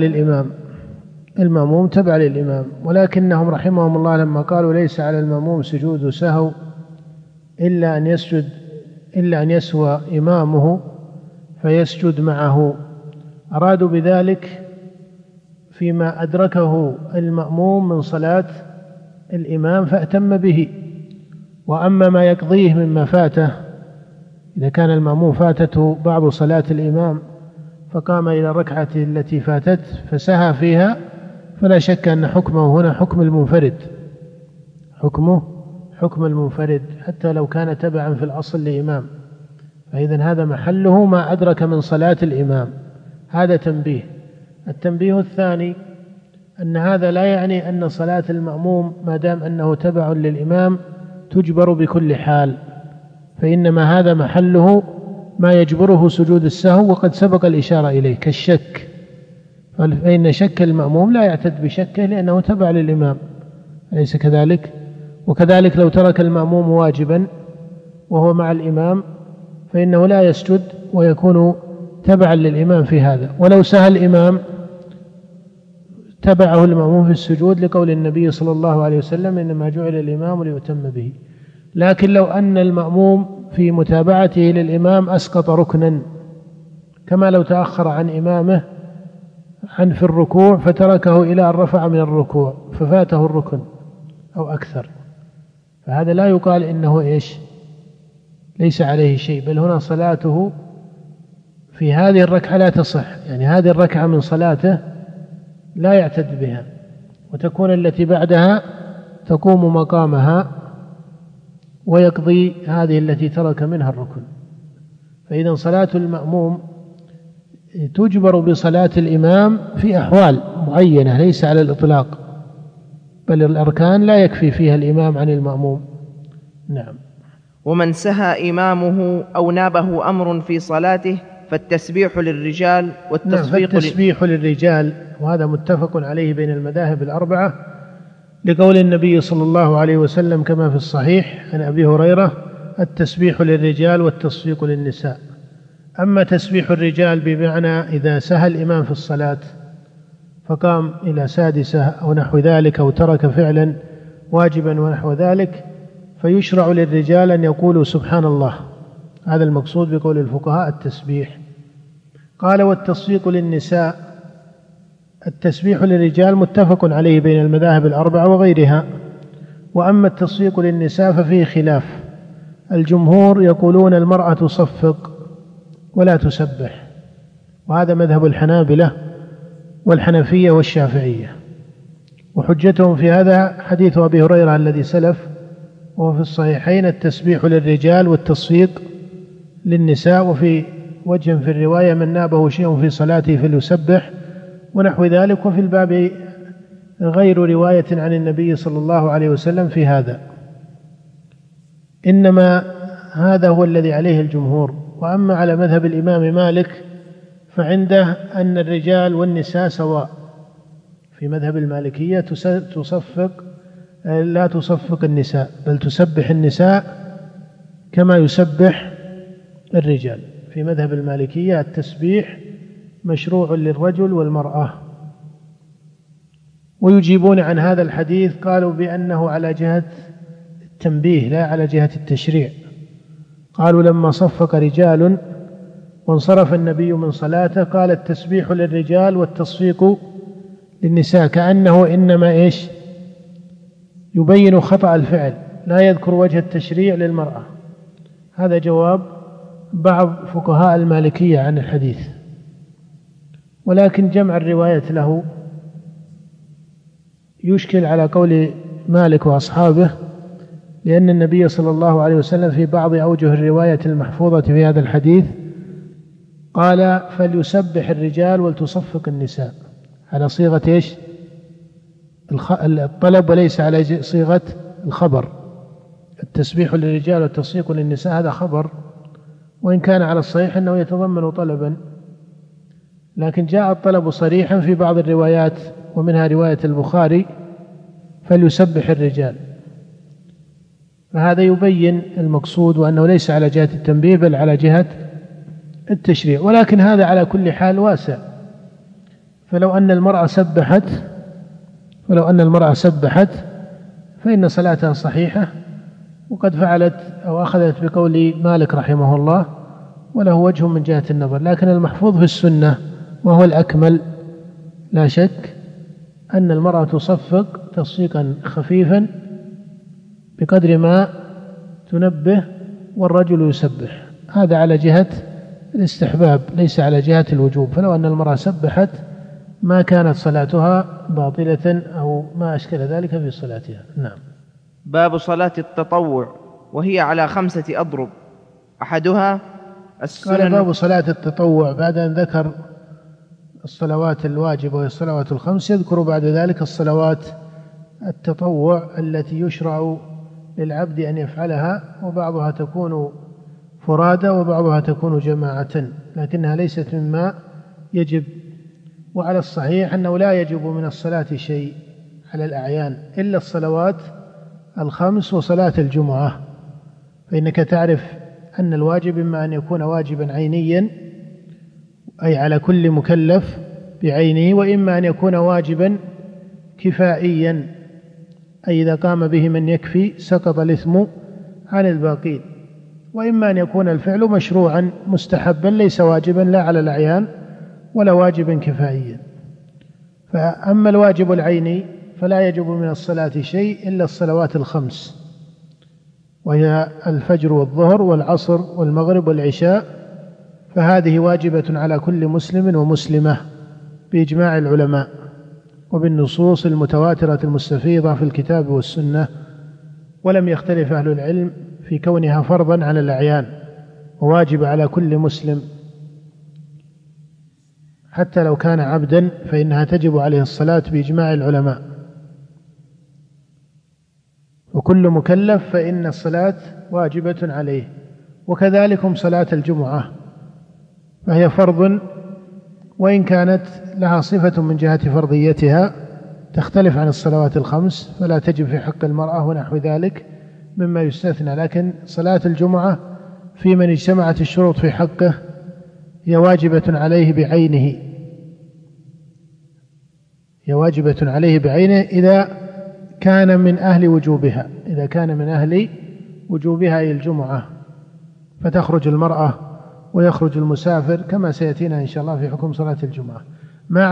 Speaker 3: تبع للإمام، ولكنهم رحمهم الله لما قالوا ليس على المأموم سجود سهو إلا أن يسهو إمامه فيسجد معه، أرادوا بذلك فيما أدركه المأموم من صلاة الإمام فأتم به، وأما ما يقضيه مما فاته، إذا كان المأموم فاتته بعض صلاة الإمام فقام إلى الركعة التي فاتت فسهى فيها، فلا شك أن حكمه هنا حكم المنفرد حتى لو كان تبعا في الأصل لإمام. فإذن هذا محله ما أدرك من صلاة الإمام. هذا تنبيه. التنبيه الثاني أن هذا لا يعني أن صلاة المأموم ما دام أنه تبع للإمام تجبر بكل حال، فإنما هذا محله ما يجبره سجود السهو، وقد سبق الإشارة إليه كالشك، فإن شك المأموم لا يعتد بشكه لأنه تبع للإمام، أليس كذلك؟ وكذلك لو ترك المأموم واجبا وهو مع الإمام فإنه لا يسجد ويكون تبعا للإمام في هذا. ولو سهى الإمام تبعه المأموم في السجود لقول النبي صلى الله عليه وسلم إنما جعل الإمام ليؤتم به. لكن لو أن المأموم في متابعته للإمام أسقط ركنا، كما لو تأخر عن إمامه في الركوع فتركه إلى أن رفع من الركوع ففاته الركن أو أكثر، فهذا لا يقال إنه ليس عليه شيء، بل هنا صلاته في هذه الركعة لا تصح، يعني هذه الركعة من صلاته لا يعتد بها، وتكون التي بعدها تقوم مقامها ويقضي هذه التي ترك منها الركن. فإذا صلاة المأموم تجبر بصلاة الإمام في أحوال معينة ليس على الإطلاق، بل الأركان لا يكفي فيها الإمام عن المأموم. نعم.
Speaker 2: ومن سهى إمامه أو نابه أمر في صلاته فالتسبيح للرجال والتصفيق
Speaker 3: فالتسبيح للرجال، وهذا متفق عليه بين المذاهب الأربعة لقول النبي صلى الله عليه وسلم كما في الصحيح عن أبي هريرة: التسبيح للرجال والتصفيق للنساء. أما تسبيح الرجال بمعنى إذا سهى الإمام في الصلاة فقام إلى سادسة أو نحو ذلك أو ترك فعلا واجبا ونحو ذلك، فيشرع للرجال أن يقولوا سبحان الله، هذا المقصود بقول الفقهاء التسبيح. قال: والتصفيق للنساء، التسبيح للرجال متفق عليه بين المذاهب الأربعة وغيرها، وأما التصفيق للنساء ففيه خلاف. الجمهور يقولون المرأة تصفق ولا تسبح، وهذا مذهب الحنابلة والحنفية والشافعية، وحجتهم في هذا حديث أبي هريرة الذي سلف وهو في الصحيحين: التسبيح للرجال والتصفيق للنساء. وفي وجه في الرواية: من نابه شيء في صلاته فليسبح ونحو ذلك. وفي الباب غير رواية عن النبي صلى الله عليه وسلم في هذا، إنما هذا هو الذي عليه الجمهور. وأما على مذهب الإمام مالك فعنده أن الرجال والنساء سواء. في مذهب المالكية تصفق لا تصفق النساء، بل تسبح النساء كما يسبح الرجال. في مذهب المالكية التسبيح مشروع للرجل والمرأة. ويجيبون عن هذا الحديث قالوا بأنه على جهة التنبيه لا على جهة التشريع. قالوا: لما صفق رجال وانصرف النبي من صلاته قال: التسبيح للرجال والتصفيق للنساء، كأنه إنما يبين خطأ الفعل، لا يذكر وجه التشريع للمرأة. هذا جواب بعض فقهاء المالكية عن الحديث، ولكن جمع الرواية له يشكل على قول مالك وأصحابه، لأن النبي صلى الله عليه وسلم في بعض أوجه الرواية المحفوظة في هذا الحديث قال: فليسبح الرجال ولتصفق النساء، على صيغة الطلب وليس على صيغة الخبر. التسبيح للرجال والتصفيق للنساء هذا خبر، وإن كان على الصحيح أنه يتضمن طلبا، لكن جاء الطلب صريحا في بعض الروايات، ومنها رواية البخاري: فليسبح الرجال. فهذا يبين المقصود، وأنه ليس على جهة التنبيه بل على جهة التشريع. ولكن هذا على كل حال واسع، فلو أن المرأة سبحت فإن صلاتها صحيحة، وقد فعلت أو أخذت بقول مالك رحمه الله، وله وجه من جهة النظر. لكن المحفوظ في السنة وهو الأكمل لا شك أن المرأة تصفق تصفيقا خفيفا بقدر ما تنبه، والرجل يسبح. هذا على جهة الاستحباب ليس على جهة الوجوب. فلو أن المرأة سبحت ما كانت صلاتها باطلة أو ما أشكل ذلك في صلاتها. نعم.
Speaker 2: باب صلاة التطوع، وهي على 5 أضرب. أحدها السنن.
Speaker 3: قال: باب صلاة التطوع، بعد أن ذكر الصلوات الواجبة وهي الصلوات الخمس، يذكر بعد ذلك الصلوات التطوع التي يشرع للعبد أن يفعلها، وبعضها تكون فرادى وبعضها تكون جماعة، لكنها ليست مما يجب. وعلى الصحيح أنه لا يجب من الصلاة شيء على الأعيان إلا الصلوات الخمس وصلاة الجمعة. فإنك تعرف أن الواجب إما أن يكون واجبا عينيا أي على كل مكلف بعينه، وإما أن يكون واجبا كفائيا أي إذا قام به من يكفي سقط الإثم عن الباقين، وإما أن يكون الفعل مشروعا مستحبا ليس واجبا لا على الأعيان ولا واجبا كفائيا. فأما الواجب العيني فلا يجب من الصلاة شيء إلا الصلوات الخمس، وهي الفجر والظهر والعصر والمغرب والعشاء، فهذه واجبة على كل مسلم ومسلمة بإجماع العلماء وبالنصوص المتواترة المستفيضة في الكتاب والسنة. ولم يختلف أهل العلم في كونها فرضا على الأعيان، وواجب على كل مسلم حتى لو كان عبدا، فإنها تجب عليه الصلاة بإجماع العلماء، وكل مكلف فإن الصلاة واجبة عليه. وكذلك صلاة الجمعة، فهي فرض، وإن كانت لها صفة من جهة فرضيتها تختلف عن الصلوات الخمس، فلا تجب في حق المرأة ونحو ذلك مما يستثنى، لكن صلاة الجمعة في من اجتمعت الشروط في حقه هي واجبة عليه بعينه، هي واجبة عليه بعينه إذا كان من أهل وجوبها، إذا كان من أهل وجوبها أي الجمعة، فتخرج المرأة ويخرج المسافر كما سيأتينا إن شاء الله في حكم صلاة الجمعة. ما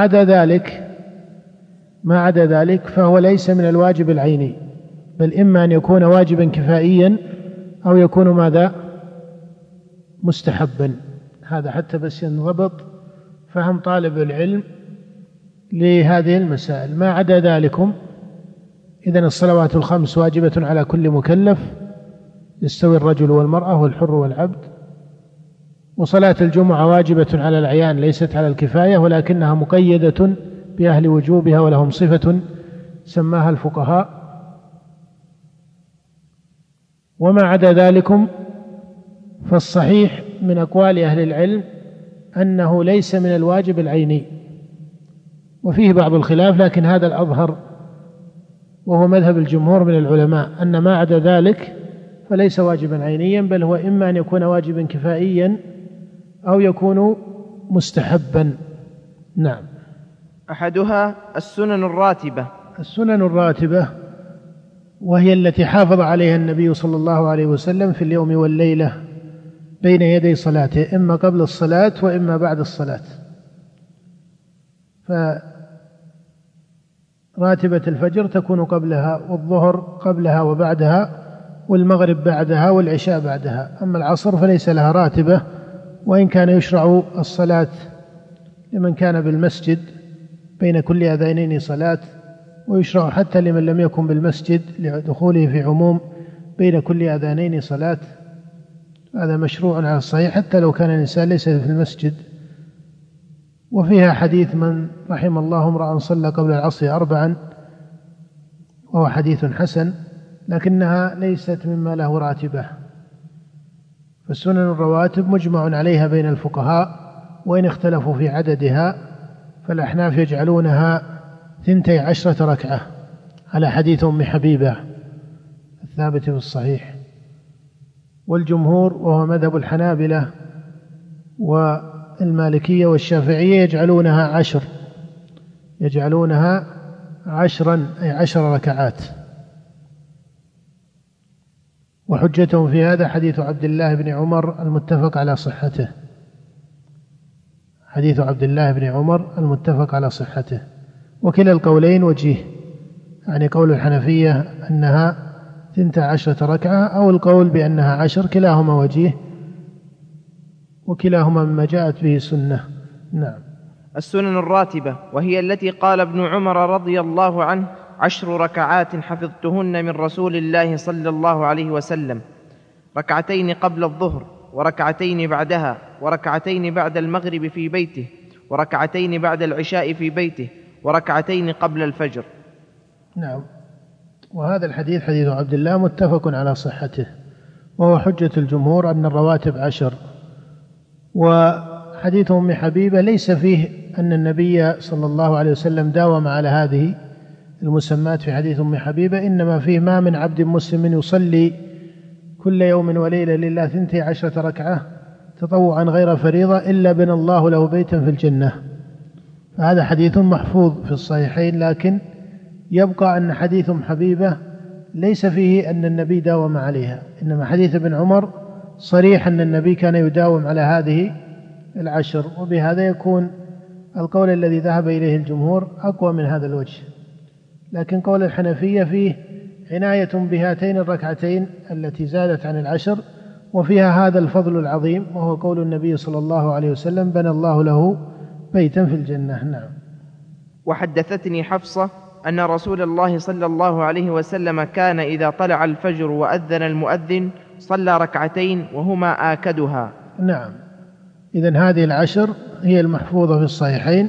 Speaker 3: عدا ذلك فهو ليس من الواجب العيني، بل إما أن يكون واجبا كفائيا أو يكون ماذا؟ مستحبا. هذا حتى بس ينضبط فهم طالب العلم لهذه المسائل. ما عدا ذلكم إذن الصلوات الخمس واجبة على كل مكلف، يستوي الرجل والمرأة والحر والعبد. وصلاة الجمعة واجبة على العيان ليست على الكفاية، ولكنها مقيدة بأهل وجوبها ولهم صفة سماها الفقهاء. وما عدا ذلكم فالصحيح من أقوال أهل العلم أنه ليس من الواجب العيني، وفيه بعض الخلاف، لكن هذا الأظهر وهو مذهب الجمهور من العلماء أن ما عدا ذلك فليس واجبا عينيا، بل هو إما أن يكون واجبا كفائيا أو يكون مستحبا. نعم.
Speaker 2: أحدها السنن الراتبة.
Speaker 3: السنن الراتبة وهي التي حافظ عليها النبي صلى الله عليه وسلم في اليوم والليلة بين يدي صلاته، إما قبل الصلاة وإما بعد الصلاة. فراتبة الفجر تكون قبلها، والظهر قبلها وبعدها، والمغرب بعدها، والعشاء بعدها. أما العصر فليس لها راتبة، وإن كان يشرع الصلاة لمن كان بالمسجد بين كل أذانين صلاة، ويشرع حتى لمن لم يكن بالمسجد لدخوله في عموم بين كل أذانين صلاة. هذا مشروع على الصحيح حتى لو كان الإنسان ليس في المسجد. وفيها حديث من رحم الله امرأ صلى قبل العصر 4، وهو حديث حسن، لكنها ليست مما له راتبة. فالسنن الرواتب مجمع عليها بين الفقهاء، وإن اختلفوا في عددها، فالأحناف يجعلونها 12 ركعة على حديث أم حبيبة الثابت في الصحيح. والجمهور وهو مذهب الحنابلة والمالكية والشافعية يجعلونها 10 أي 10 ركعات. وحجتهم في هذا حديث عبد الله بن عمر المتفق على صحته، حديث عبد الله بن عمر المتفق على صحته. وكلا القولين وجيه، يعني قول الحنفية أنها 12 ركعة أو القول بأنها 10، كلاهما وجيه، وكلاهما مما جاءت به سنة. نعم.
Speaker 2: السنن الراتبة وهي التي قال ابن عمر رضي الله عنه: 10 ركعات حفظتهن من رسول الله صلى الله عليه وسلم، 2 قبل الظهر، 2 بعدها، 2 بعد المغرب في بيته، 2 بعد العشاء في بيته، 2 قبل الفجر.
Speaker 3: نعم. وهذا الحديث حديث عبد الله متفق على صحته، وهو حجة الجمهور أن الرواتب 10. وحديث أم حبيبة ليس فيه أن النبي صلى الله عليه وسلم داوم على هذه المسمات في حديث أم حبيبة، إنما فيه ما من عبد مسلم يصلي كل يوم وليلة لله 12 ركعة تطوعا غير فريضة إلا بنى الله له بيتا في الجنة. فهذا حديث محفوظ في الصحيحين، لكن يبقى أن حديث أم حبيبة ليس فيه أن النبي داوم عليها، إنما حديث ابن عمر صريح أن النبي كان يداوم على هذه 10. وبهذا يكون القول الذي ذهب إليه الجمهور أقوى من هذا الوجه. لكن قول الحنفية فيه عناية بهاتين الركعتين التي زادت عن 10، وفيها هذا الفضل العظيم، وهو قول النبي صلى الله عليه وسلم: بنى الله له بيتا في الجنة. نعم.
Speaker 2: وحدثتني حفصة أن رسول الله صلى الله عليه وسلم كان إذا طلع الفجر وأذن المؤذن صلى ركعتين وهما آكدها.
Speaker 3: نعم، إذن هذه العشر هي المحفوظة في الصحيحين،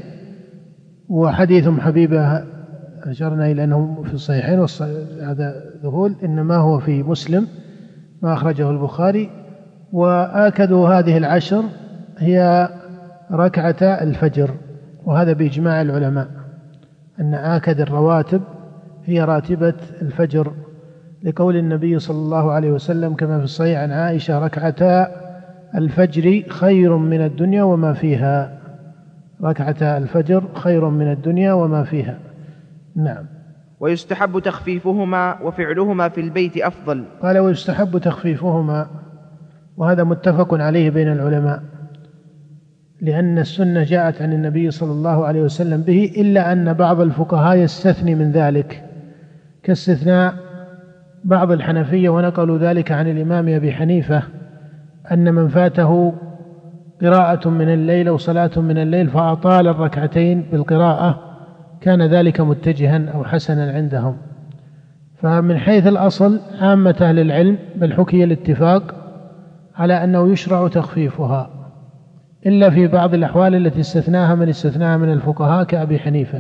Speaker 3: وحديث حبيبة أشرنا إلى أنه في الصحيحين، هذا ذهول إنما هو في مسلم ما أخرجه البخاري. وآكد هذه العشر هي ركعتا الفجر، وهذا بإجماع العلماء أن آكد الرواتب هي راتبة الفجر، لقول النبي صلى الله عليه وسلم كما في الصحيح عن عائشة: ركعتا الفجر خير من الدنيا وما فيها. ركعتا الفجر خير من الدنيا وما فيها. نعم.
Speaker 2: ويستحب تخفيفهما وفعلهما في البيت أفضل.
Speaker 3: قال: ويستحب تخفيفهما، وهذا متفق عليه بين العلماء، لأن السنة جاءت عن النبي صلى الله عليه وسلم به، إلا أن بعض الفقهاء يستثني من ذلك، كاستثناء بعض الحنفية، ونقلوا ذلك عن الإمام أبي حنيفة، أن من فاته قراءة من الليل أو صلاة من الليل فأطال الركعتين بالقراءة كان ذلك متجها أو حسنا عندهم. فمن حيث الأصل عامة أهل العلم بل حكي الاتفاق على أنه يشرع تخفيفها، إلا في بعض الأحوال التي استثناها من الفقهاء كأبي حنيفة.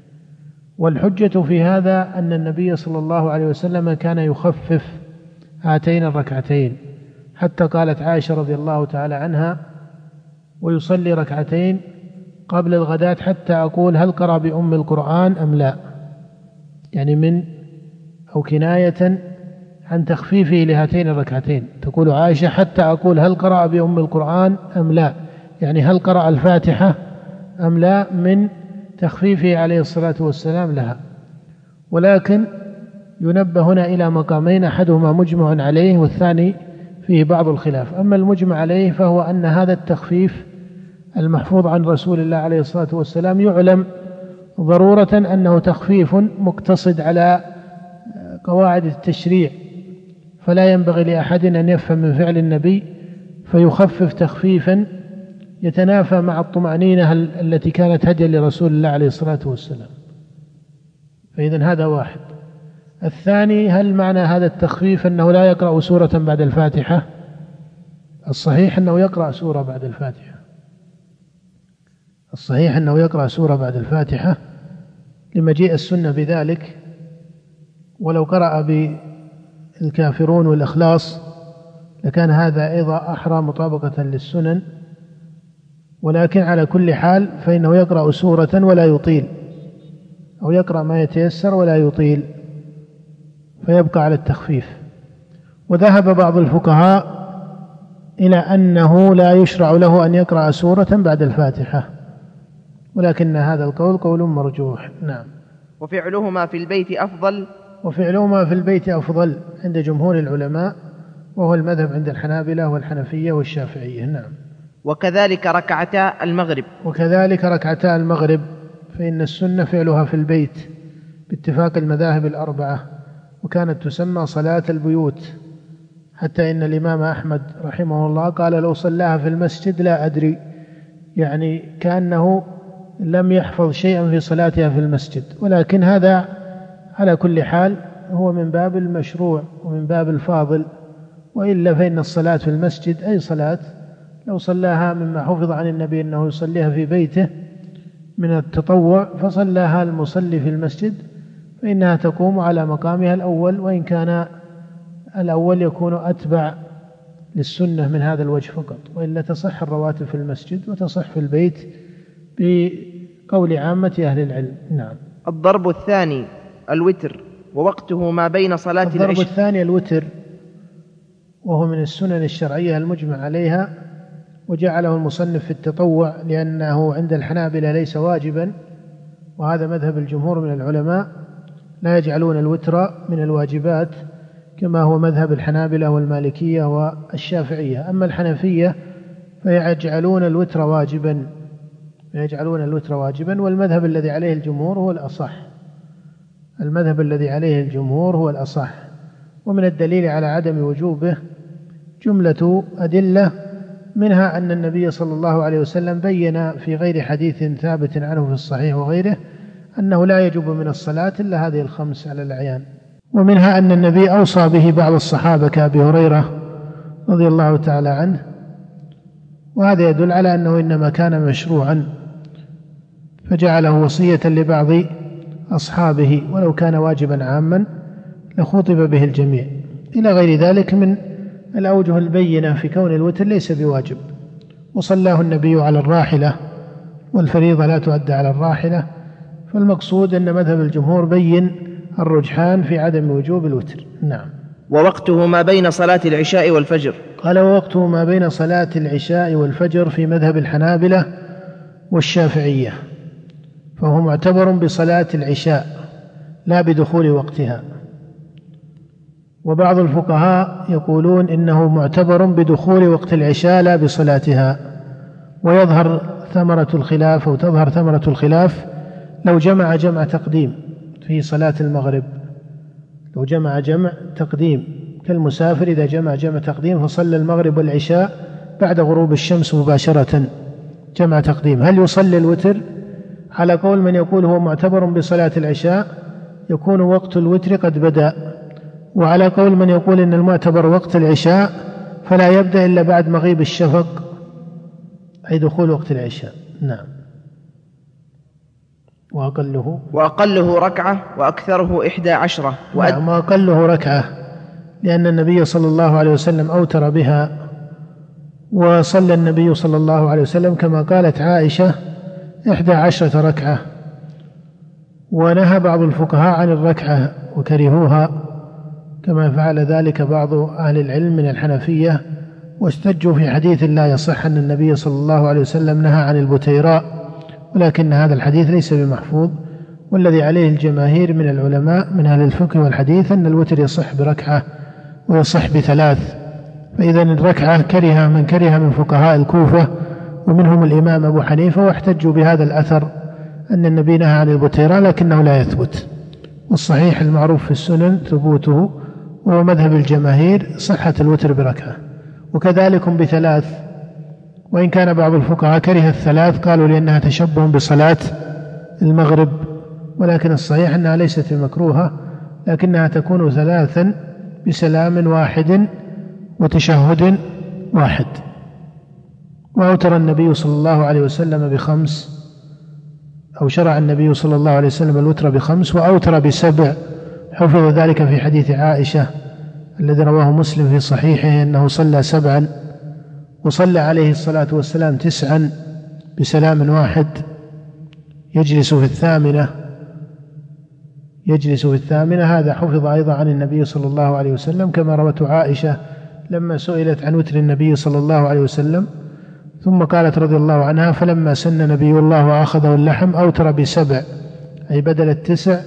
Speaker 3: والحجة في هذا أن النبي صلى الله عليه وسلم كان يخفف هاتين الركعتين، حتى قالت عائشة رضي الله تعالى عنها: ويصلي ركعتين قبل الغداة حتى أقول هل قرأ بأم القرآن أم لا، يعني من أو كناية عن تخفيفه لهاتين الركعتين. تقول عائشة: حتى أقول هل قرأ بأم القرآن أم لا، يعني هل قرأ الفاتحة أم لا، من تخفيفه عليه الصلاة والسلام لها. ولكن ينبه هنا إلى مقامين، أحدهما مجمع عليه والثاني فيه بعض الخلاف. أما المجمع عليه فهو أن هذا التخفيف المحفوظ عن رسول الله عليه الصلاة والسلام يعلم ضرورة أنه تخفيف مقتصد على قواعد التشريع، فلا ينبغي لأحد أن يفهم من فعل النبي فيخفف تخفيفا يتنافى مع الطمأنينة التي كانت هديا لرسول الله عليه الصلاة والسلام. فإذن هذا واحد. الثاني: هل معنى هذا التخفيف أنه لا يقرأ سورة بعد الفاتحة؟ الصحيح أنه يقرأ سورة بعد الفاتحة، الصحيح أنه يقرأ سورة بعد الفاتحة لمجيء السنة بذلك، ولو قرأ بالكافرون والإخلاص لكان هذا أيضا أحرى مطابقة للسنن. ولكن على كل حال فإنه يقرأ سورة ولا يطيل، أو يقرأ ما يتيسر ولا يطيل، فيبقى على التخفيف. وذهب بعض الفقهاء إلى أنه لا يشرع له أن يقرأ سورة بعد الفاتحة، ولكن هذا القول قول مرجوح. نعم.
Speaker 2: وفعلهما في البيت أفضل.
Speaker 3: وفعلهما في البيت أفضل عند جمهور العلماء، وهو المذهب عند الحنابلة والحنفية والشافعية. نعم.
Speaker 2: وكذلك ركعتا المغرب.
Speaker 3: وكذلك ركعتا المغرب، فإن السنة فعلها في البيت باتفاق المذاهب الأربعة، وكانت تسمى صلاة البيوت، حتى إن الإمام أحمد رحمه الله قال: لو صلاها في المسجد لا أدري، يعني كأنه لم يحفظ شيئا في صلاتها في المسجد. ولكن هذا على كل حال هو من باب المشروع ومن باب الفاضل، وإلا فإن الصلاة في المسجد أي صلاة لو صلاها مما حفظ عن النبي أنه يصليها في بيته من التطوع فصلاها المصلي في المسجد فإنها تقوم على مقامها الأول، وإن كان الأول يكون أتبع للسنة من هذا الوجه فقط، وإلا تصح الرواتب في المسجد وتصح في البيت بقول عامة أهل العلم. نعم.
Speaker 2: الضرب الثاني الوتر، ووقته ما بين صلاة العشاء.
Speaker 3: الضرب الثاني الوتر، وهو من السنن الشرعية المجمع عليها، وجعله المصنف في التطوع لأنه عند الحنابلة ليس واجبا، وهذا مذهب الجمهور من العلماء، لا يجعلون الوتر من الواجبات كما هو مذهب الحنابلة والمالكية والشافعية. أما الحنفية فيجعلون الوتر واجبا، والمذهب الذي عليه الجمهور هو الأصح. ومن الدليل على عدم وجوبه جملة أدلة، منها أن النبي صلى الله عليه وسلم بين في غير حديث ثابت عنه في الصحيح وغيره أنه لا يجب من الصلاة إلا هذه الخمس على الأعيان. ومنها أن النبي أوصى به بعض الصحابة كأبي هريرة رضي الله تعالى عنه، وهذا يدل على أنه إنما كان مشروعا فجعله وصية لبعض أصحابه، ولو كان واجبا عاما لخوطب به الجميع، إلى غير ذلك من الأوجه البينة في كون الوتر ليس بواجب، وصلاه النبي على الراحلة والفريضة لا تؤدى على الراحلة، فالمقصود أن مذهب الجمهور بين الرجحان في عدم وجوب الوتر. نعم.
Speaker 2: ووقته ما بين صلاة العشاء والفجر.
Speaker 3: قال ووقته ما بين صلاة العشاء والفجر في مذهب الحنابلة والشافعية، فهو معتبر بصلاة العشاء لا بدخول وقتها، وبعض الفقهاء يقولون إنه معتبر بدخول وقت العشاء لا بصلاتها، ويظهر ثمرة الخلاف أو تظهر ثمرة الخلاف لو جمع جمع تقديم في صلاة المغرب، لو جمع جمع تقديم كالمسافر إذا جمع جمع تقديم فصلى المغرب والعشاء بعد غروب الشمس مباشرة جمع تقديم، هل يصلي الوتر؟ على قول من يقول هو معتبر بصلاة العشاء يكون وقت الوتر قد بدأ، وعلى قول من يقول إن المعتبر وقت العشاء فلا يبدأ إلا بعد مغيب الشفق أي دخول وقت العشاء. نعم.
Speaker 2: وأقله ركعة وأكثره 11.
Speaker 3: نعم، وأقله ركعة، لأن النبي صلى الله عليه وسلم أوتر بها، وصلى النبي صلى الله عليه وسلم كما قالت عائشة 11 ركعة، ونهى بعض الفقهاء عن الركعة وكرهوها كما فعل ذلك بعض أهل العلم من الحنفية، واستجوا في حديث لا يصح أن النبي صلى الله عليه وسلم نهى عن البتيراء، ولكن هذا الحديث ليس بمحفوظ، والذي عليه الجماهير من العلماء من أهل الفقه والحديث أن الوتر يصح بركعة ويصح بثلاث، فإذا الركعة كره من كره من فقهاء الكوفة ومنهم الإمام أبو حنيفة، واحتجوا بهذا الأثر أن النبي نهى عن البتيراء لكنه لا يثبت، والصحيح المعروف في السنن ثبوته، وهو مذهب الجماهير صحة الوتر بركعة، وكذلك بثلاث، وإن كان بعض الفقهاء كره الثلاث قالوا لأنها تشبه بصلاة المغرب، ولكن الصحيح أنها ليست بمكروهة، لكنها تكون ثلاثا بسلام واحد وتشهد واحد. وأوتر النبي صلى الله عليه وسلم ب5، أو شرع النبي صلى الله عليه وسلم الوتر ب5 وأوتر ب7، حفظ ذلك في حديث عائشة الذي رواه مسلم في صحيحه أنه صلى 7 وصلى عليه الصلاة والسلام 9 بسلام واحد، يجلس في الثامنة. هذا حفظ أيضا عن النبي صلى الله عليه وسلم كما روته عائشة لما سئلت عن وتر النبي صلى الله عليه وسلم، ثم قالت رضي الله عنها فلما سن نبي الله وأخذه اللحم أوتر ب7، أي بدل 9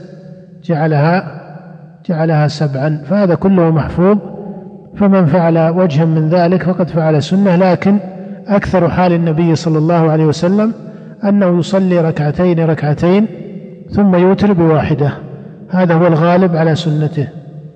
Speaker 3: جعلها 7، فهذا كله محفوظ، فمن فعل وجها من ذلك فقد فعل سنة، لكن أكثر حال النبي صلى الله عليه وسلم أنه يصلي ركعتين ثم يوتر ب1، هذا هو الغالب على سنته،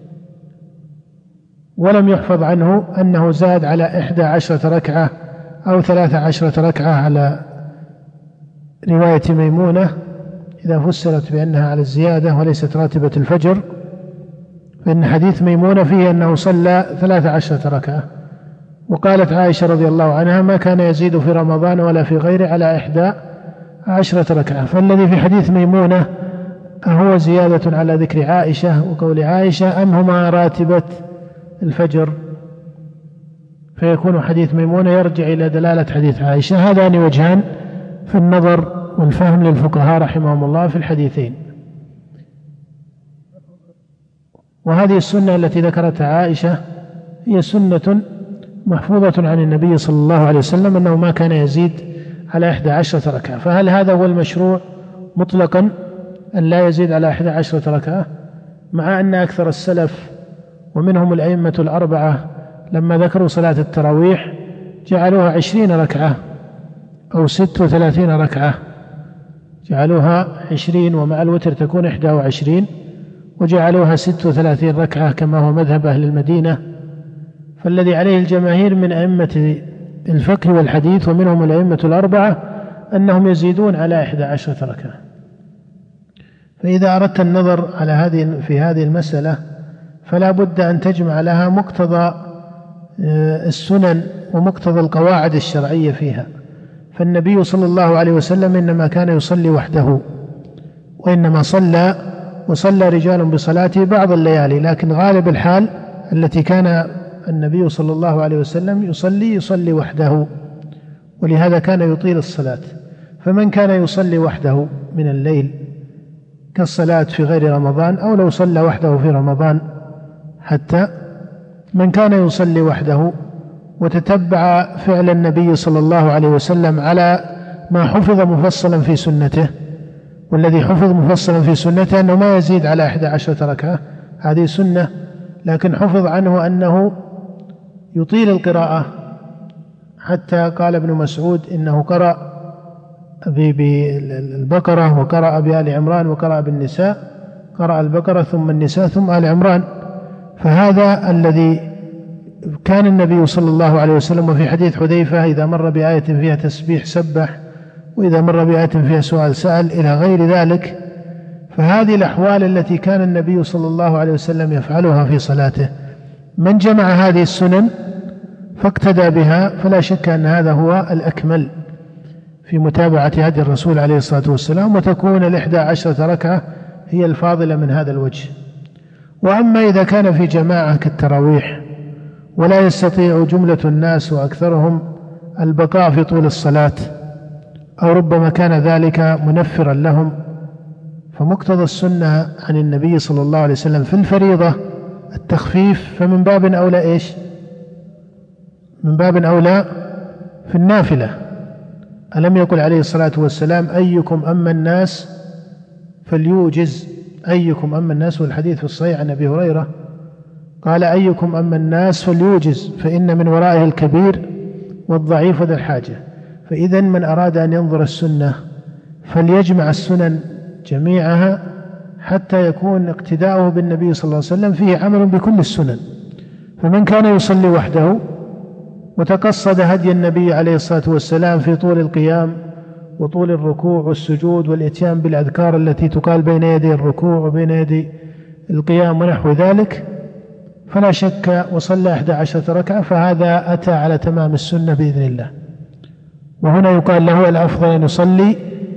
Speaker 3: ولم يحفظ عنه أنه زاد على 11 ركعة أو 13 ركعة على رواية ميمونة إذا فسرت بأنها على الزيادة وليست راتبة الفجر، فإن حديث ميمونة فيه أنه صلى 13 ركعة، وقالت عائشة رضي الله عنها ما كان يزيد في رمضان ولا في غيره على 11 ركعة، فالذي في حديث ميمونة هو زيادة على ذكر عائشة وقول عائشة أم هما راتبة الفجر، فيكون حديث ميمونة يرجع إلى دلالة حديث عائشة. هذان وجهان في النظر والفهم للفقهاء رحمهم الله في الحديثين. وهذه السنة التي ذكرتها عائشة هي سنة محفوظة عن النبي صلى الله عليه وسلم أنه ما كان يزيد على 11 ركعة، فهل هذا هو المشروع مطلقا أن لا يزيد على 11 ركعة؟ مع أن أكثر السلف ومنهم الأئمة الأربعة لما ذكروا صلاة التراويح جعلوها 20 ركعة أو 36 ركعة، جعلوها 20 ومع الوتر تكون 21، وجعلوها 36 ركعة كما هو مذهب أهل المدينة. فالذي عليه الجماهير من أئمة الفقه والحديث ومنهم الأئمة الأربعة أنهم يزيدون على 11 ركعة. فإذا أردت النظر على في هذه المسألة فلا بد أن تجمع لها مقتضى السنن ومقتضى القواعد الشرعية فيها. فالنبي صلى الله عليه وسلم إنما كان يصلي وحده، وإنما وصلى رجال بصلاته بعض الليالي، لكن غالب الحال التي كان النبي صلى الله عليه وسلم يصلي وحده، ولهذا كان يطيل الصلاة. فمن كان يصلي وحده من الليل كالصلاة في غير رمضان، أو لو صلى وحده في رمضان، حتى من كان يصلي وحده وتتبع فعل النبي صلى الله عليه وسلم على ما حفظ مفصلا في سنته، والذي حفظ مفصلا في سنته أنه ما يزيد على 11 ركعة، هذه سنة، لكن حفظ عنه أنه يطيل القراءة، حتى قال ابن مسعود إنه قرأ بالبقرة وقرأ بآل عمران وقرأ بالنساء، قرأ البقرة ثم النساء ثم آل عمران. فهذا الذي كان النبي صلى الله عليه وسلم. وفي حديث حذيفة إذا مر بآية فيها تسبيح سبح، وإذا مر بآية فيها سؤال سأل، إلى غير ذلك. فهذه الأحوال التي كان النبي صلى الله عليه وسلم يفعلها في صلاته، من جمع هذه السنن فاقتدى بها فلا شك أن هذا هو الأكمل في متابعة هدي الرسول عليه الصلاة والسلام، وتكون 11 ركعة هي الفاضلة من هذا الوجه. وأما إذا كان في جماعة كالتراويح ولا يستطيع جملة الناس وأكثرهم البقاء في طول الصلاة، أو ربما كان ذلك منفرا لهم، فمقتضى السنة عن النبي صلى الله عليه وسلم في الفريضة التخفيف، فمن باب أولى إيش؟ من باب أولى في النافلة. ألم يقل عليه الصلاة والسلام أيكم أما الناس فليوجز، أيكم أما الناس، والحديث في الصحيح عن أبي هريرة قال أيكم أما الناس فليوجز فإن من ورائه الكبير والضعيف وذا الحاجة. فإذا من أراد أن ينظر السنة فليجمع السنن جميعها حتى يكون اقتداؤه بالنبي صلى الله عليه وسلم فيه عمل بكل السنن. فمن كان يصلي وحده وتقصد هدي النبي عليه الصلاة والسلام في طول القيام وطول الركوع والسجود والإتيان بالأذكار التي تقال بين يدي الركوع وبين يدي القيام ونحو ذلك، فلا شك وصلى 11 ركعة، فهذا أتى على تمام السنة بإذن الله. وهنا يقال له الأفضل أن يصلي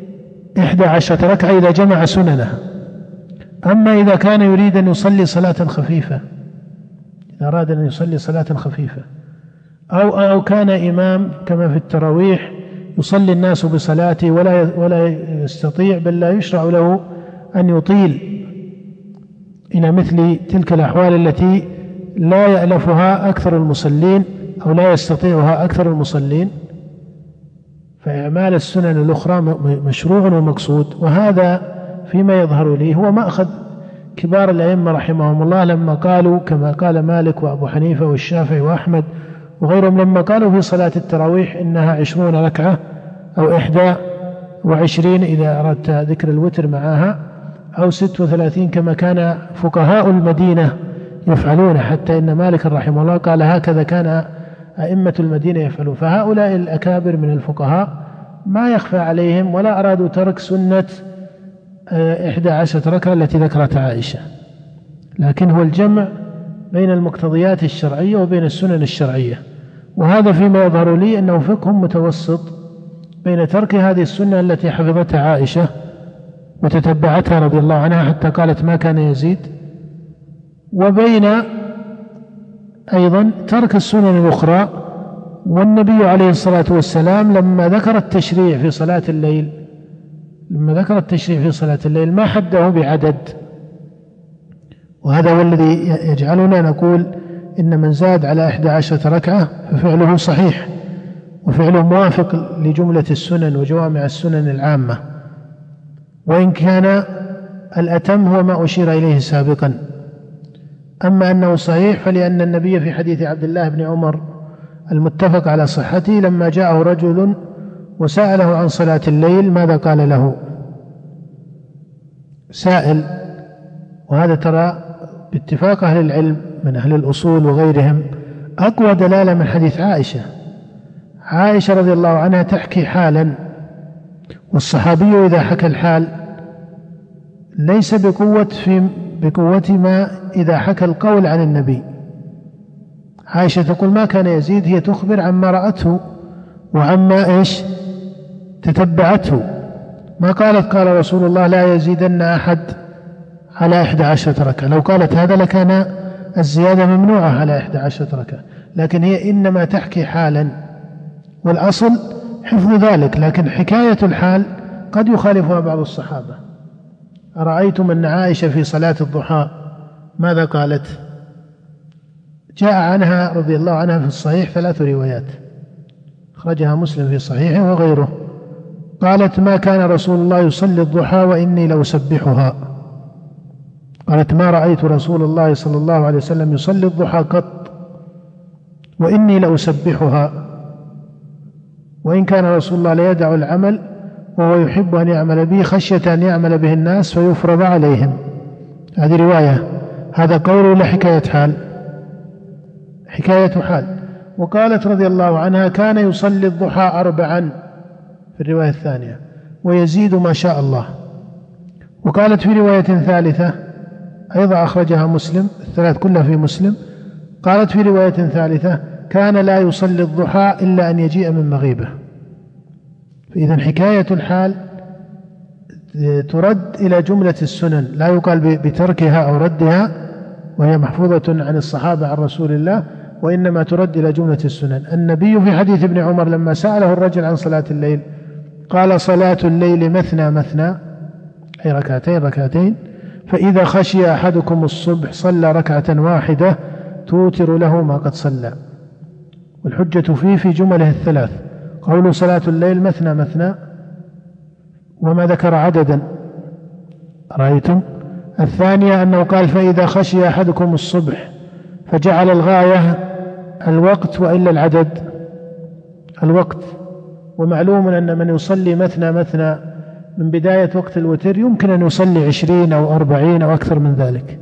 Speaker 3: 11 ركعة إذا جمع سننها. أما إذا كان يريد أن يصلي صلاة خفيفة، إذا أراد أن يصلي صلاة خفيفة أو كان إمام كما في التراويح يصلي الناس بصلاته ولا يستطيع، بل لا يشرع له أن يطيل إلى مثل تلك الأحوال التي لا يألفها أكثر المصلين أو لا يستطيعها أكثر المصلين، فإعمال السنن الأخرى مشروع ومقصود. وهذا فيما يظهر لي هو مأخذ كبار الأئمة رحمهم الله لما قالوا كما قال مالك وأبو حنيفة والشافعي وأحمد وغيرهم، لما قالوا في صلاة التراويح إنها 20 ركعة أو 21 إذا أردت ذكر الوتر معها، أو 36 كما كان فقهاء المدينة يفعلون، حتى إن مالك رحمه الله قال هكذا كان أئمة المدينة يفعلون. فهؤلاء الأكابر من الفقهاء ما يخفى عليهم ولا أرادوا ترك سنة 11 ركعة التي ذكرت عائشة، لكن هو الجمع بين المقتضيات الشرعية وبين السنن الشرعية. وهذا فيما يظهر لي أنه فقه متوسط بين ترك هذه السنة التي حفظتها عائشة وتتبعتها رضي الله عنها حتى قالت ما كان يزيد، وبين أيضا ترك السنن الأخرى. والنبي عليه الصلاة والسلام لما ذكر التشريع في صلاة الليل ما حده بعدد، وهذا هو الذي يجعلنا نقول إن من زاد على 11 ركعة ففعله صحيح وفعله موافق لجملة السنن وجوامع السنن العامة، وإن كان الأتم هو ما أشير إليه سابقا. أما أنه صحيح فلأن النبي في حديث عبد الله بن عمر المتفق على صحته لما جاءه رجل وسأله عن صلاة الليل ماذا قال له؟ سائل، وهذا ترى باتفاق أهل العلم من أهل الأصول وغيرهم أقوى دلالة من حديث عائشة رضي الله عنها تحكي حالا، والصحابي إذا حكى الحال ليس بقوة ما إذا حكى القول عن النبي عائشة تقول ما كان يزيد، هي تخبر عما رأته وعما تتبعته، ما قالت قال رسول الله لا يزيدن أحد على 11 ركعة. لو قالت هذا لكان الزيادة ممنوعة على 11 ركعة، لكن هي إنما تحكي حالا، والأصل حفظ ذلك، لكن حكاية الحال قد يخالفها بعض الصحابة. أرأيتم أن عائشة في صلاة الضحى ماذا قالت؟ جاء عنها رضي الله عنها في الصحيح 3 روايات أخرجها مسلم في صحيحه وغيره. قالت ما كان رسول الله يصلي الضحى وإني لأسبحها. قالت ما رأيت رسول الله صلى الله عليه وسلم يصلي الضحى قط وإني لأسبحها، وإن كان رسول الله ليدع العمل وهو يحب أن يعمل به خشية أن يعمل به الناس فيفرض عليهم. هذه رواية، هذا قول ولا حكاية حال؟ حكاية حال. وقالت رضي الله عنها كان يصلي الضحى 4 في الرواية الثانية ويزيد ما شاء الله. وقالت في رواية ثالثة أيضا أخرجها مسلم، الثلاث كلها في مسلم، قالت في رواية ثالثة كان لا يصلي الضحى إلا أن يجيء من مغيبة. فإذا حكاية الحال ترد إلى جملة السنن، لا يقال بتركها أو ردها وهي محفوظة عن الصحابة عن رسول الله، وإنما ترد إلى جملة السنن. النبي في حديث ابن عمر لما سأله الرجل عن صلاة الليل قال صلاة الليل مثنى مثنى، أي ركعتين، فإذا خشي أحدكم الصبح صلى ركعة واحدة توتر له ما قد صلى. والحجة فيه في جمله الثلاث، قول صلاة الليل مثنى مثنى وما ذكر عددا، رأيتم؟ الثانية أنه قال فإذا خشي أحدكم الصبح، فجعل الغاية الوقت وإلا العدد الوقت. ومعلوم أن من يصلي مثنى مثنى من بداية وقت الوتر يمكن أن يصلي 20 أو 40 أو أكثر من ذلك.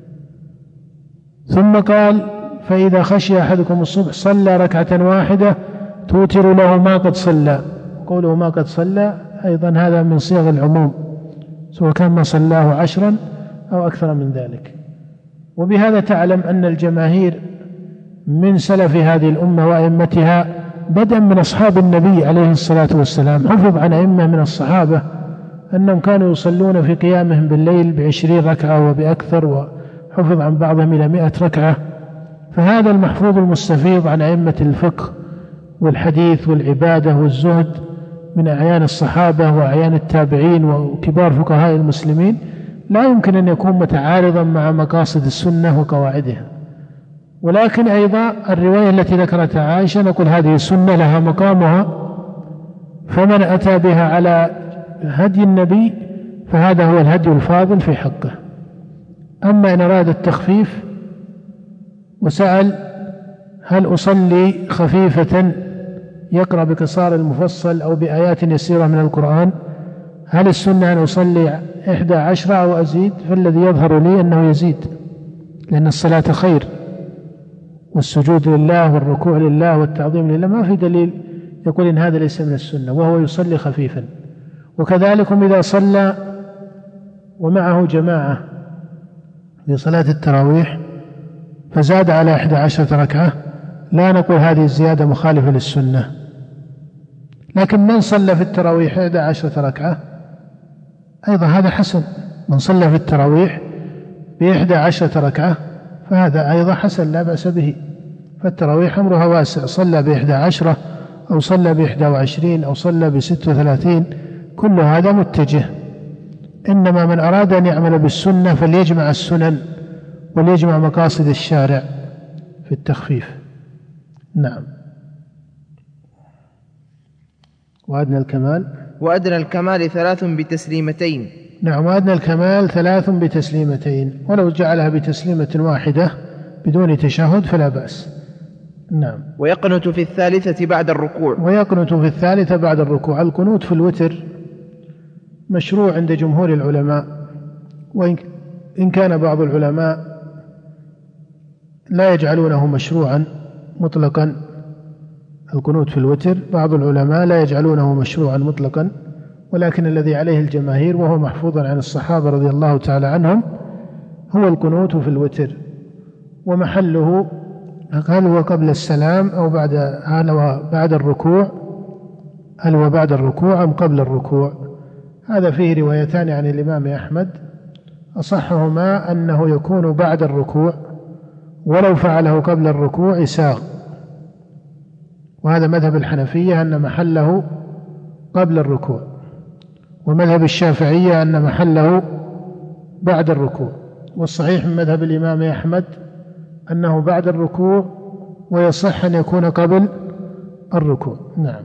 Speaker 3: ثم قال فإذا خشي أحدكم الصبح صلى ركعة واحدة توتر له ما قد صلى. قوله ما قد صلى أيضا هذا من صيغ العموم، سواء كان ما صلاه 10 أو أكثر من ذلك. وبهذا تعلم أن الجماهير من سلف هذه الأمة وأئمتها بدءا من أصحاب النبي عليه الصلاة والسلام، حفظ عن أئمة من الصحابة أنهم كانوا يصلون في قيامهم بالليل 20 ركعة وبأكثر، وحفظ عن بعضهم إلى 100 ركعة. فهذا المحفوظ المستفيض عن أئمة الفقه والحديث والعبادة والزهد من أعيان الصحابة وأعيان التابعين وكبار فقهاء المسلمين لا يمكن أن يكون متعارضا مع مقاصد السنة وقواعدها. ولكن أيضا الرواية التي ذكرتها عائشة نقول هذه السنة لها مقامها، فمن أتى بها على هدي النبي فهذا هو الهدي الفاضل في حقه. أما إن أراد التخفيف وسأل هل أصلي خفيفة يقرأ بقصار المفصل أو بآيات يسيرة من القرآن، هل السنة أن أصلي 11 أو أزيد؟ فالذي يظهر لي أنه يزيد، لأن الصلاة خير، والسجود لله والركوع لله والتعظيم لله ما في دليل يقول إن هذا ليس من السنة، وهو يصلي خفيفا. وكذلك إذا صلى ومعه جماعة في صلاة التراويح فزاد على 11 ركعة لا نقول هذه الزيادة مخالفة للسنة. لكن من صلى في التراويح 11 ركعة أيضا هذا حسن، من صلى في التراويح ب11 ركعة فهذا أيضا حسن لا بأس به. فالتراويح أمرها واسع، صلى ب11 أو صلى ب21 أو صلى ب36 كل هذا متجه. إنما من أراد أن يعمل بالسنة فليجمع السنن وليجمع مقاصد الشارع في التخفيف. نعم.
Speaker 2: وأدنى الكمال 3 بتسليمتين.
Speaker 3: نعم، وأدنى الكمال 3 بتسليمتين، ولو جعلها بتسليمة واحدة بدون تشهد فلا بأس. نعم.
Speaker 2: ويقنت في الثالثة بعد الركوع.
Speaker 3: ويقنت في الثالثة بعد الركوع. القنوت في الوتر مشروع عند جمهور العلماء، وإن كان بعض العلماء لا يجعلونه مشروعا مطلقا. القنوت في الوتر بعض العلماء لا يجعلونه مشروعا مطلقا، ولكن الذي عليه الجماهير وهو محفوظ عن الصحابة رضي الله تعالى عنهم هو القنوت في الوتر، ومحله هل هو قبل السلام أو بعد، هل هو بعد الركوع، هل هو بعد الركوع أم قبل الركوع؟ هذا فيه روايتان عن الإمام أحمد، أصحهما أنه يكون بعد الركوع، ولو فعله قبل الركوع ساغ، وهذا مذهب الحنفية أن محله قبل الركوع، ومذهب الشافعية أن محله بعد الركوع، والصحيح من مذهب الإمام أحمد أنه بعد الركوع، ويصح أن يكون قبل الركوع. نعم.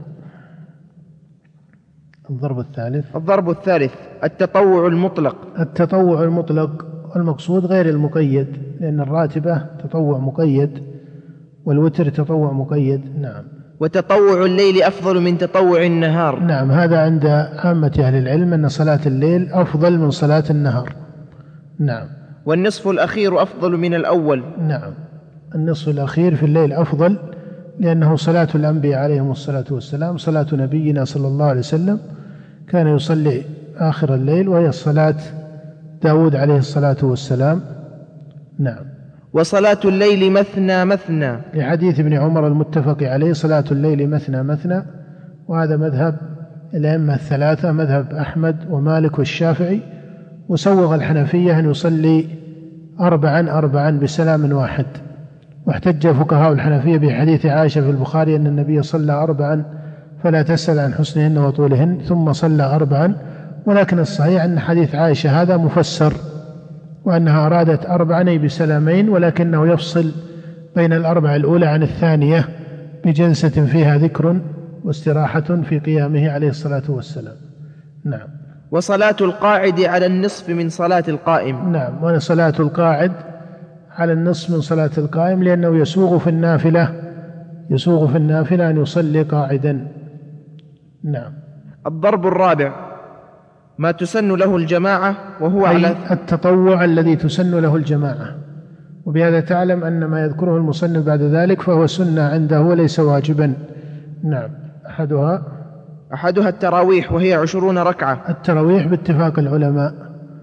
Speaker 2: الضرب الثالث التطوع المطلق.
Speaker 3: التطوع المطلق المقصود غير المقيد، لأن الراتبة تطوع مقيد والوتر تطوع مقيد. نعم.
Speaker 2: وتطوع الليل أفضل من تطوع النهار.
Speaker 3: نعم، هذا عند عامة أهل العلم أن صلاة الليل أفضل من صلاة النهار. نعم.
Speaker 2: والنصف الأخير أفضل من الأول.
Speaker 3: نعم، النصف الأخير في الليل أفضل، لأنه صلاة الأنبياء عليهم الصلاة والسلام، صلاة نبينا صلى الله عليه وسلم كان يصلي آخر الليل، وهي صلاة داود عليه الصلاة والسلام. نعم.
Speaker 2: وصلاة الليل مثنى مثنى،
Speaker 3: لحديث ابن عمر المتفق عليه صلاة الليل مثنى مثنى، وهذا مذهب الأئمة الثلاثة، مذهب أحمد ومالك والشافعي. وسوغ الحنفية أن يصلي أربعا بسلام واحد، واحتج فقهاء الحنفية بحديث عائشة في البخاري أن النبي صلى 4 فلا تسأل عن حسنهن وطولهن، ثم صلى 4. ولكن الصحيح أن حديث عائشة هذا مفسر، وأنها أرادت 4 بسلامين، ولكنه يفصل بين 4 الأولى عن الثانية بجلسة فيها ذكر واستراحة في قيامه عليه الصلاة والسلام. نعم.
Speaker 2: وصلاة القاعد على النصف من صلاة القائم.
Speaker 3: نعم، وصلاة القاعد على النصف من صلاة القائم، لأنه يسوغ في النافلة أن يصلي قاعدا. نعم.
Speaker 2: الضرب الرابع ما تسن له الجماعة، وهو على
Speaker 3: التطوع الذي تسن له الجماعة، وبهذا تعلم أن ما يذكره المصنف بعد ذلك فهو سنة عنده وليس واجبا. نعم. أحدها
Speaker 2: التراويح، وهي 20 ركعة.
Speaker 3: التراويح باتفاق العلماء،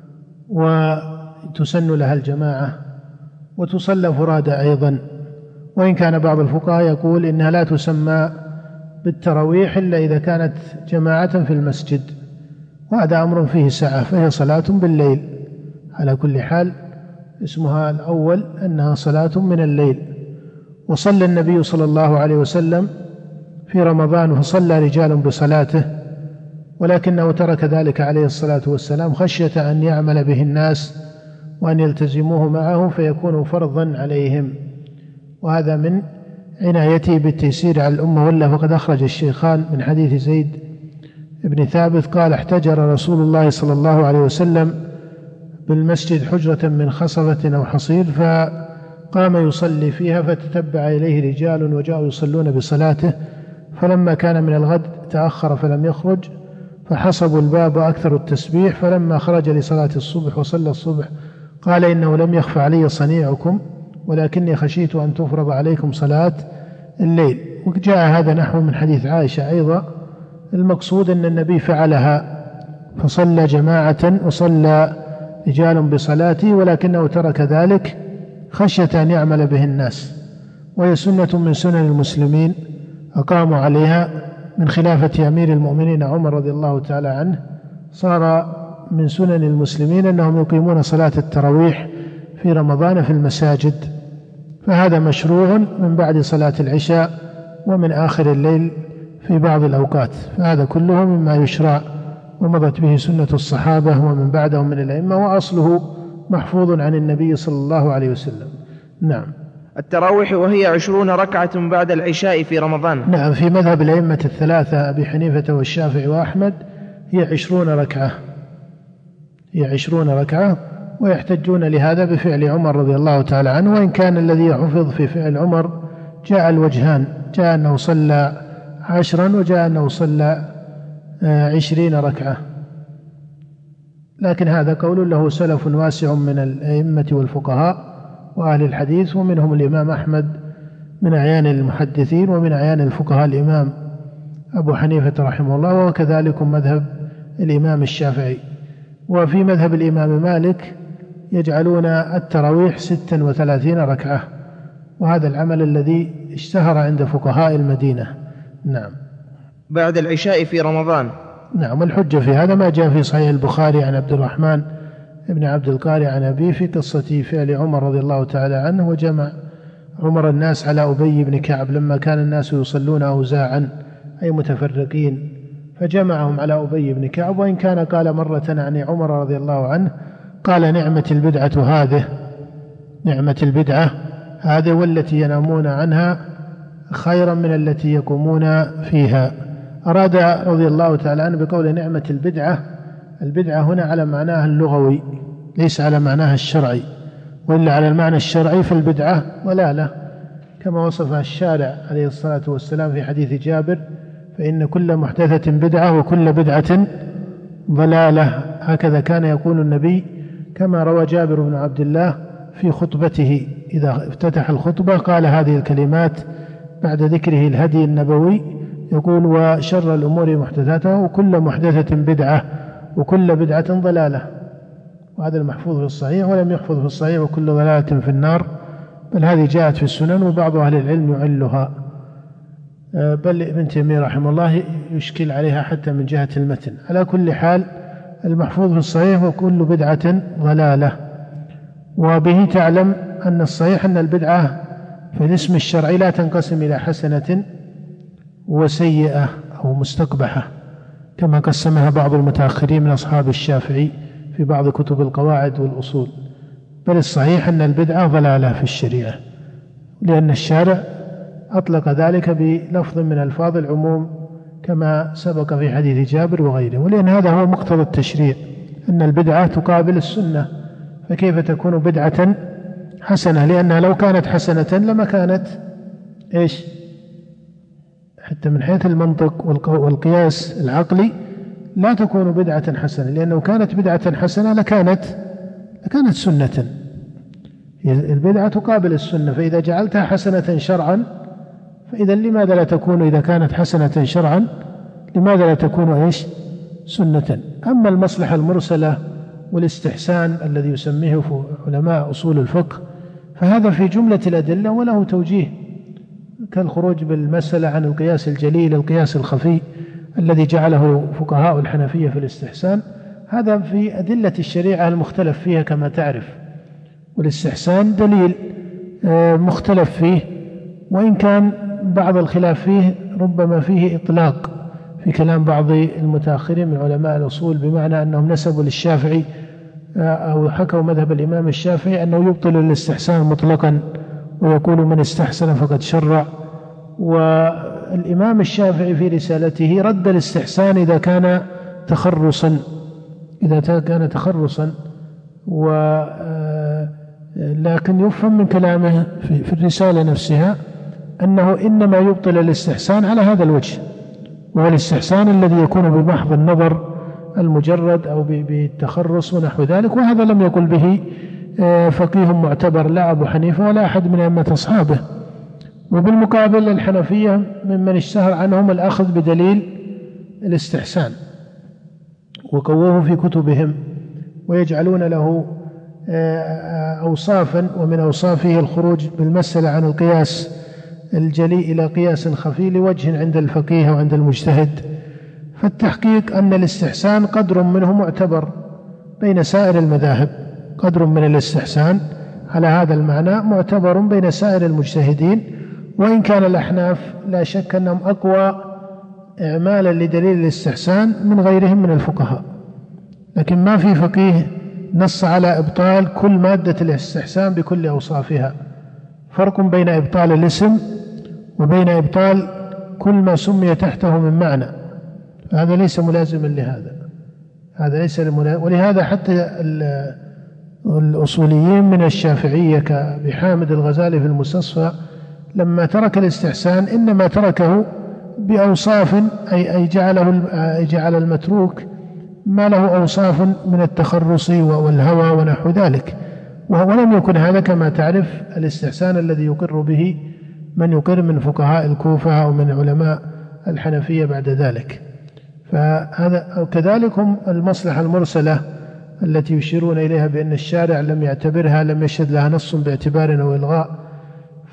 Speaker 3: وتسن لها الجماعة، وتصلى فرادى أيضا، وإن كان بعض الفقهاء يقول إنها لا تسمى بالتراويح إلا إذا كانت جماعة في المسجد، وهذا أمر فيه سعة، فهي صلاة بالليل على كل حال، اسمها الأول أنها صلاة من الليل. وصلى النبي صلى الله عليه وسلم في رمضان فصلى رجال بصلاته، ولكنه ترك ذلك عليه الصلاة والسلام خشية أن يعمل به الناس وأن يلتزموه معه فيكون فرضا عليهم، وهذا من عنايته بالتيسير على الأمة. ولا فقد أخرج الشيخان من حديث زيد بن ثابت قال احتجر رسول الله صلى الله عليه وسلم بالمسجد حجرة من خصبة أو حصير، فقام يصلي فيها فتتبع إليه رجال وجاءوا يصلون بصلاته، فلما كان من الغد تأخر فلم يخرج، فحصبوا الباب وأكثروا التسبيح، فلما خرج لصلاة الصبح وصلى الصبح قال إنه لم يخف علي صنيعكم، ولكني خشيت أن تفرض عليكم صلاة الليل. وجاء هذا نحو من حديث عائشة أيضا. المقصود أن النبي فعلها فصلى جماعة وصلى رجال بصلاته، ولكنه ترك ذلك خشية أن يعمل به الناس، وهي سنة من سنن المسلمين أقاموا عليها من خلافة أمير المؤمنين عمر رضي الله تعالى عنه. صار من سنن المسلمين أنهم يقيمون صلاة التراويح في رمضان في المساجد، فهذا مشروع من بعد صلاة العشاء ومن آخر الليل في بعض الأوقات، فهذا كله مما يشرع ومضت به سنة الصحابة ومن بعدهم من الأئمة، وأصله محفوظ عن النبي صلى الله عليه وسلم. نعم.
Speaker 2: التراويح وهي 20 ركعة بعد العشاء في رمضان.
Speaker 3: نعم، في مذهب الأئمة الثلاثة أبي حنيفة والشافعي وأحمد هي 20 ركعة، هي 20 ركعة، ويحتجون لهذا بفعل عمر رضي الله تعالى عنه، وإن كان الذي حفظ في فعل عمر جاء الوجهان، جاء أنه صلى 10 وجاء أنه صلى 20 ركعة، لكن هذا قول له سلف واسع من الأئمة والفقهاء وأهل الحديث، ومنهم الإمام أحمد من أعيان المحدثين، ومن أعيان الفقهاء الإمام أبو حنيفة رحمه الله، وكذلك مذهب الإمام الشافعي. وفي مذهب الإمام مالك يجعلون التراويح 36 ركعة، وهذا العمل الذي اشتهر عند فقهاء المدينة. نعم.
Speaker 2: بعد العشاء في رمضان.
Speaker 3: نعم. والحجة في هذا ما جاء في صحيح البخاري عن عبد الرحمن ابن عبد القاري عن أبيه في قصة فعل عمر رضي الله تعالى عنه، وجمع عمر الناس على أبي بن كعب لما كان الناس يصلون أوزاعا أي متفرقين، فجمعهم على أبي بن كعب، وإن كان قال مرة عن عمر رضي الله عنه قال نعمة البدعة هذه والتي ينامون عنها خيرا من التي يقومون فيها. أراد رضي الله تعالى عنه بقول نعمة البدعة هنا على معناها اللغوي ليس على معناها الشرعي، وإلا على المعنى الشرعي فالبدعة ضلالة كما وصفها الشارع عليه الصلاة والسلام في حديث جابر: فإن كل محدثة بدعة وكل بدعة ضلالة. هكذا كان يقول النبي كما روى جابر بن عبد الله في خطبته إذا افتتح الخطبة قال هذه الكلمات بعد ذكره الهدي النبوي، يقول: وشر الأمور محدثاتها وكل محدثة بدعة وكل بدعة ضلالة. وهذا المحفوظ في الصحيح، ولم يحفظ في الصحيح وكل ضلالة في النار، بل هذه جاءت في السنن وبعض أهل العلم يعلها، بل ابن تيمية رحمه الله يشكل عليها حتى من جهة المتن. على كل حال المحفوظ في الصحيح وكل بدعة ضلالة. وبه تعلم أن الصحيح أن البدعة في الاسم الشرعي لا تنقسم إلى حسنة وسيئة أو مستقبحة كما قسمها بعض المتأخرين من أصحاب الشافعي في بعض كتب القواعد والأصول، بل الصحيح أن البدعة ضلالة في الشريعة، لأن الشارع أطلق ذلك بلفظ من ألفاظ العموم كما سبق في حديث جابر وغيره، ولأن هذا هو مقتضى التشريع أن البدعة تقابل السنة، فكيف تكون بدعة حسنة؟ لأنها لو كانت حسنة لما كانت إيش؟ حتى من حيث المنطق والقياس العقلي لا تكون بدعة حسنة، لأنه كانت بدعة حسنة لكانت سنة. البدعة تقابل السنة، فإذا جعلتها حسنة شرعا فإذا لماذا لا تكون إذا كانت حسنة شرعا لماذا لا تكون إيش؟ سنة. أما المصلحة المرسلة والاستحسان الذي يسميه علماء أصول الفقه فهذا في جملة الأدلة وله توجيه، كالخروج بالمسألة عن القياس الجلي إلى القياس الخفي الذي جعله فقهاء الحنفية في الاستحسان، هذا في أدلة الشريعة المختلف فيها كما تعرف، والاستحسان دليل مختلف فيه، وإن كان بعض الخلاف فيه ربما فيه إطلاق في كلام بعض المتأخرين من علماء الأصول، بمعنى أنهم نسبوا للشافعي أو حكوا مذهب الإمام الشافعي أنه يبطل الاستحسان مطلقا ويقول من استحسن فقد شرع. والإمام الشافعي في رسالته رد الاستحسان إذا كان تخرصا لكن يفهم من كلامه في الرسالة نفسها أنه إنما يبطل الاستحسان على هذا الوجه، وهو الاستحسان الذي يكون بمحض النظر المجرد أو بالتخرص ونحو ذلك، وهذا لم يقل به فقيه معتبر لا أبو حنيفة ولا أحد من أئمة أصحابه. وبالمقابل الحنفية ممن اشتهر عنهم الأخذ بدليل الاستحسان وقووه في كتبهم، ويجعلون له أوصافا، ومن أوصافه الخروج بالمسألة عن القياس الجلي إلى قياس خفي لوجه عند الفقيه وعند المجتهد. فالتحقيق أن الاستحسان قدر منه معتبر بين سائر المذاهب، قدر من الاستحسان على هذا المعنى معتبر بين سائر المجتهدين، وإن كان الأحناف لا شك أنهم أقوى إعمالا لدليل الاستحسان من غيرهم من الفقهاء، لكن ما في فقيه نص على إبطال كل مادة الاستحسان بكل أوصافها. فرق بين إبطال الاسم وبين إبطال كل ما سمي تحته من معنى، هذا ليس ملازما لهذا، هذا ليس ولهذا حتى الأصوليين من الشافعية كبحامد الغزالي في المستصفى لما ترك الاستحسان إنما تركه بأوصاف أي جعل المتروك ما له أوصاف من التخرص والهوى ونحو ذلك، ولم يكن هذا كما تعرف الاستحسان الذي يقر به من يقر من فقهاء الكوفة أو من علماء الحنفية بعد ذلك. فهذا كذلك هم المصلحة المرسلة التي يشيرون إليها بأن الشارع لم يعتبرها، لم يشهد لها نص باعتبار أو إلغاء،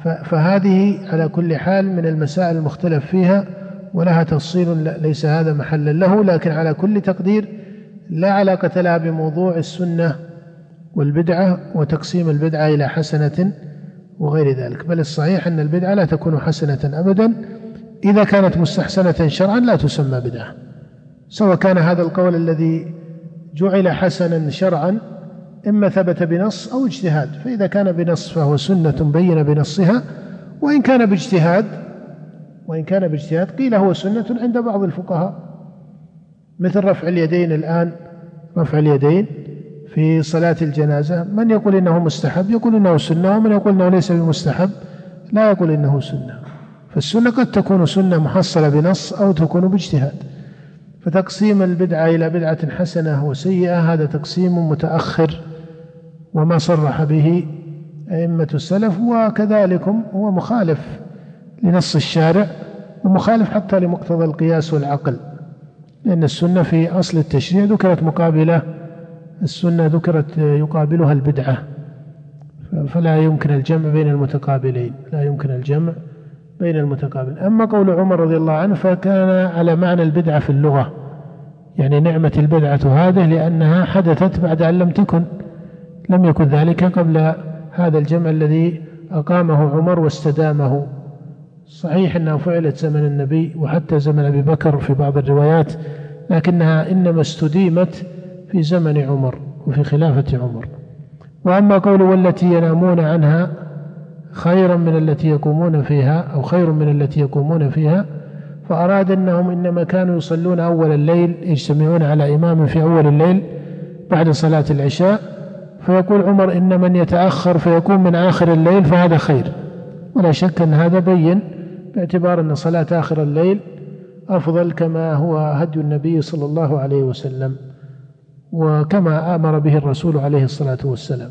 Speaker 3: فهذه على كل حال من المسائل المختلف فيها ولها تفصيل ليس هذا محلا له، لكن على كل تقدير لا علاقة لها بموضوع السنة والبدعة وتقسيم البدعة إلى حسنة وغير ذلك، بل الصحيح أن البدعة لا تكون حسنة أبدا، إذا كانت مستحسنة شرعا لا تسمى بدعة، سواء كان هذا القول الذي جعل حسنا شرعا إما ثبت بنص أو اجتهاد، فإذا كان بنص فهو سنة بين بنصها، وإن كان باجتهاد قيل هو سنة عند بعض الفقهاء، مثل رفع اليدين الآن، رفع اليدين في صلاة الجنازة، من يقول إنه مستحب يقول إنه سنة، ومن يقول إنه ليس بمستحب لا يقول إنه سنة. فالسنة قد تكون سنة محصلة بنص أو تكون باجتهاد. فتقسيم البدعة إلى بدعة حسنة وسيئة هذا تقسيم متأخر، وما صرح به أئمة السلف، وكذلك هو مخالف لنص الشارع ومخالف حتى لمقتضى القياس والعقل، لأن السنة في أصل التشريع ذكرت مقابلة، السنة ذكرت يقابلها البدعة، فلا يمكن الجمع بين المتقابلين، لا يمكن الجمع بين المتقابلين. أما قول عمر رضي الله عنه فكان على معنى البدعة في اللغة، يعني نعمة البدعة هذه لأنها حدثت بعد أن لم يكن ذلك قبل هذا الجمع الذي أقامه عمر واستدامه. صحيح أنها فعلت زمن النبي وحتى زمن أبي بكر في بعض الروايات، لكنها إنما استديمت في زمن عمر وفي خلافة عمر. وأما قول والتي ينامون عنها خيرا من التي يقومون فيها أو خير من التي يقومون فيها، فأراد أنهم إنما كانوا يصلون أول الليل، يجتمعون على إمام في أول الليل بعد صلاة العشاء، فيقول عمر إن من يتأخر فيكون من آخر الليل فهذا خير، ولا شك أن هذا بين باعتبار أن صلاة آخر الليل أفضل كما هو هدي النبي صلى الله عليه وسلم، وكما أمر به الرسول عليه الصلاة والسلام.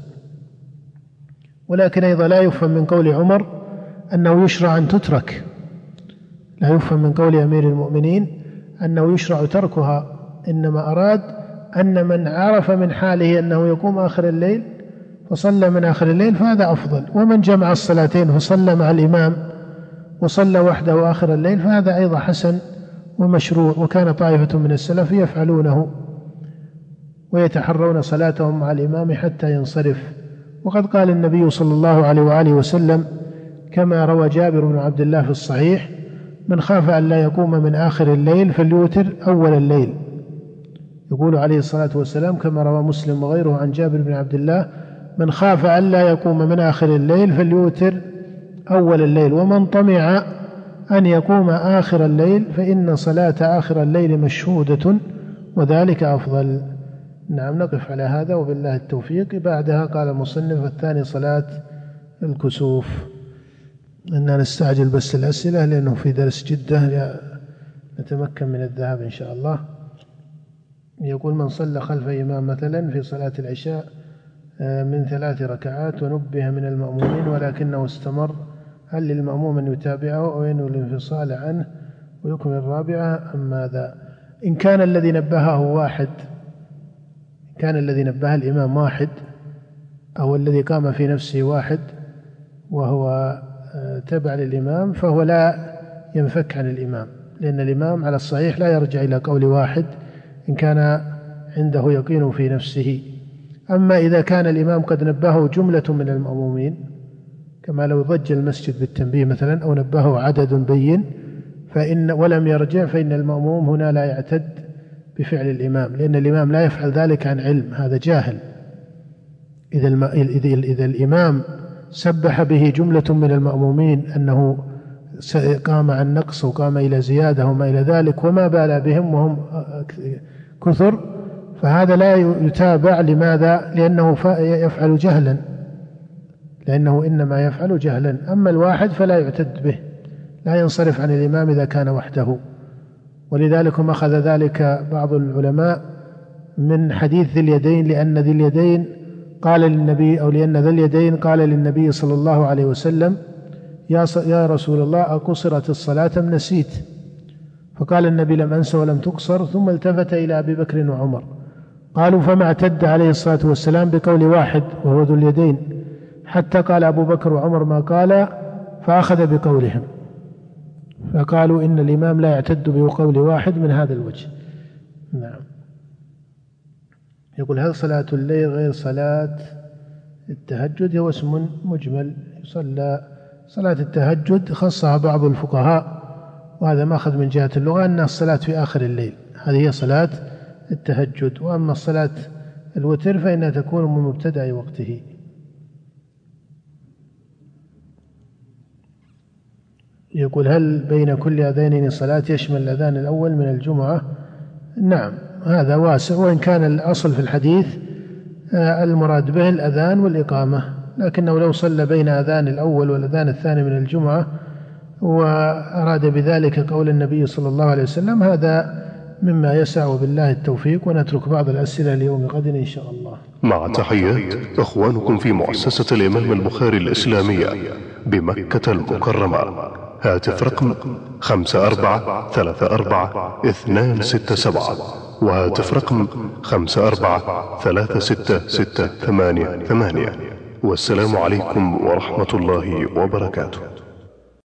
Speaker 3: ولكن أيضا لا يفهم من قول عمر أنه يشرع أن تترك، لا يفهم من قول أمير المؤمنين أنه يشرع تركها، إنما أراد أن من عرف من حاله أنه يقوم آخر الليل فصلى من آخر الليل فهذا أفضل، ومن جمع الصلاتين فصلى مع الإمام وصلى وحده آخر الليل فهذا أيضا حسن ومشروع، وكان طائفة من السلف يفعلونه ويتحرون صلاتهم مع الإمام حتى ينصرف. وقد قال النبي صلى الله عليه وآله وسلم كما روى جابر بن عبد الله في الصحيح: من خاف أن لا يقوم من آخر الليل فليوتر أول الليل. يقول عليه الصلاة والسلام كما روى مسلم وغيره عن جابر بن عبد الله: من خاف أن لا يقوم من آخر الليل فليوتر أول الليل، ومن طمع أن يقوم آخر الليل فإن صلاة آخر الليل مشهودة وذلك أفضل. نعم، نقف على هذا وبالله التوفيق. بعدها قال المصنف: الثاني صلاة الكسوف. إننا نستعجل بس الأسئلة لأنه في درس جدة نتمكن من الذهاب إن شاء الله. يقول: من صلى خلف إمام مثلا في صلاة العشاء من 3 ركعات ونبه من المأمومين ولكنه استمر، هل للمأموم أن يتابعه أو ينوي الانفصال عنه ويكمل الرابعة أم ماذا؟ إن كان الذي نبهه واحد، كان الذي نبه الإمام واحد أو الذي قام في نفسه واحد وهو تبع للإمام فهو لا ينفك عن الإمام، لأن الإمام على الصحيح لا يرجع إلى قول واحد إن كان عنده يقين في نفسه. أما إذا كان الإمام قد نبهه جملة من المأمومين كما لو ضج المسجد بالتنبيه مثلا أو نبهه عدد بين ولم يرجع، فإن المأموم هنا لا يعتد بفعل الإمام، لأن الإمام لا يفعل ذلك عن علم، هذا جاهل. إذا الإمام سبح به جملة من المأمومين أنه قام عن نقص وقام إلى زيادة وما إلى ذلك وما بال بهم وهم كثر، فهذا لا يتابع. لماذا؟ لأنه يفعل جهلا، لأنه إنما يفعل جهلا. أما الواحد فلا يعتد به، لا ينصرف عن الإمام إذا كان وحده. ولذلك أخذ ذلك بعض العلماء من حديث ذي اليدين، لأن ذي اليدين قال للنبي أو لأن ذي اليدين قال للنبي صلى الله عليه وسلم: يا رسول الله أقصرت الصلاة أم نسيت؟ فقال النبي: لم أنس ولم تقصر. ثم التفت إلى أبي بكر وعمر قالوا: فما اعتد عليه الصلاة والسلام بقول واحد وهو ذو اليدين، حتى قال أبو بكر وعمر ما قال فأخذ بقولهم، فقالوا إن الإمام لا يعتد بقول واحد من هذا الوجه. نعم. يقول: هل صلاة الليل غير صلاة التهجد؟ هو اسم مجمل يصلى. صلاة التهجد خصها بعض الفقهاء، وهذا ماخذ من جهة اللغة أن الصلاة في آخر الليل، هذه هي صلاة التهجد. وأما الصلاة الوتر فإنها تكون من مبتدأ وقته. يقول: هل بين كل أذانين صلاة يشمل الأذان الأول من الجمعة؟ نعم، هذا واسع، وإن كان الأصل في الحديث المراد به الأذان والإقامة، لكنه لو صلى بين أذان الأول والأذان الثاني من الجمعة وأراد بذلك قول النبي صلى الله عليه وسلم هذا مما يسع، وبالله التوفيق. ونترك بعض الأسئلة ليوم غد إن شاء الله.
Speaker 1: مع تحيات إخوانكم في مؤسسة الإمام البخاري الإسلامية بمكة المكرمة. هاتف رقم 5434-267، وهاتف رقم 543668. والسلام عليكم ورحمة الله وبركاته.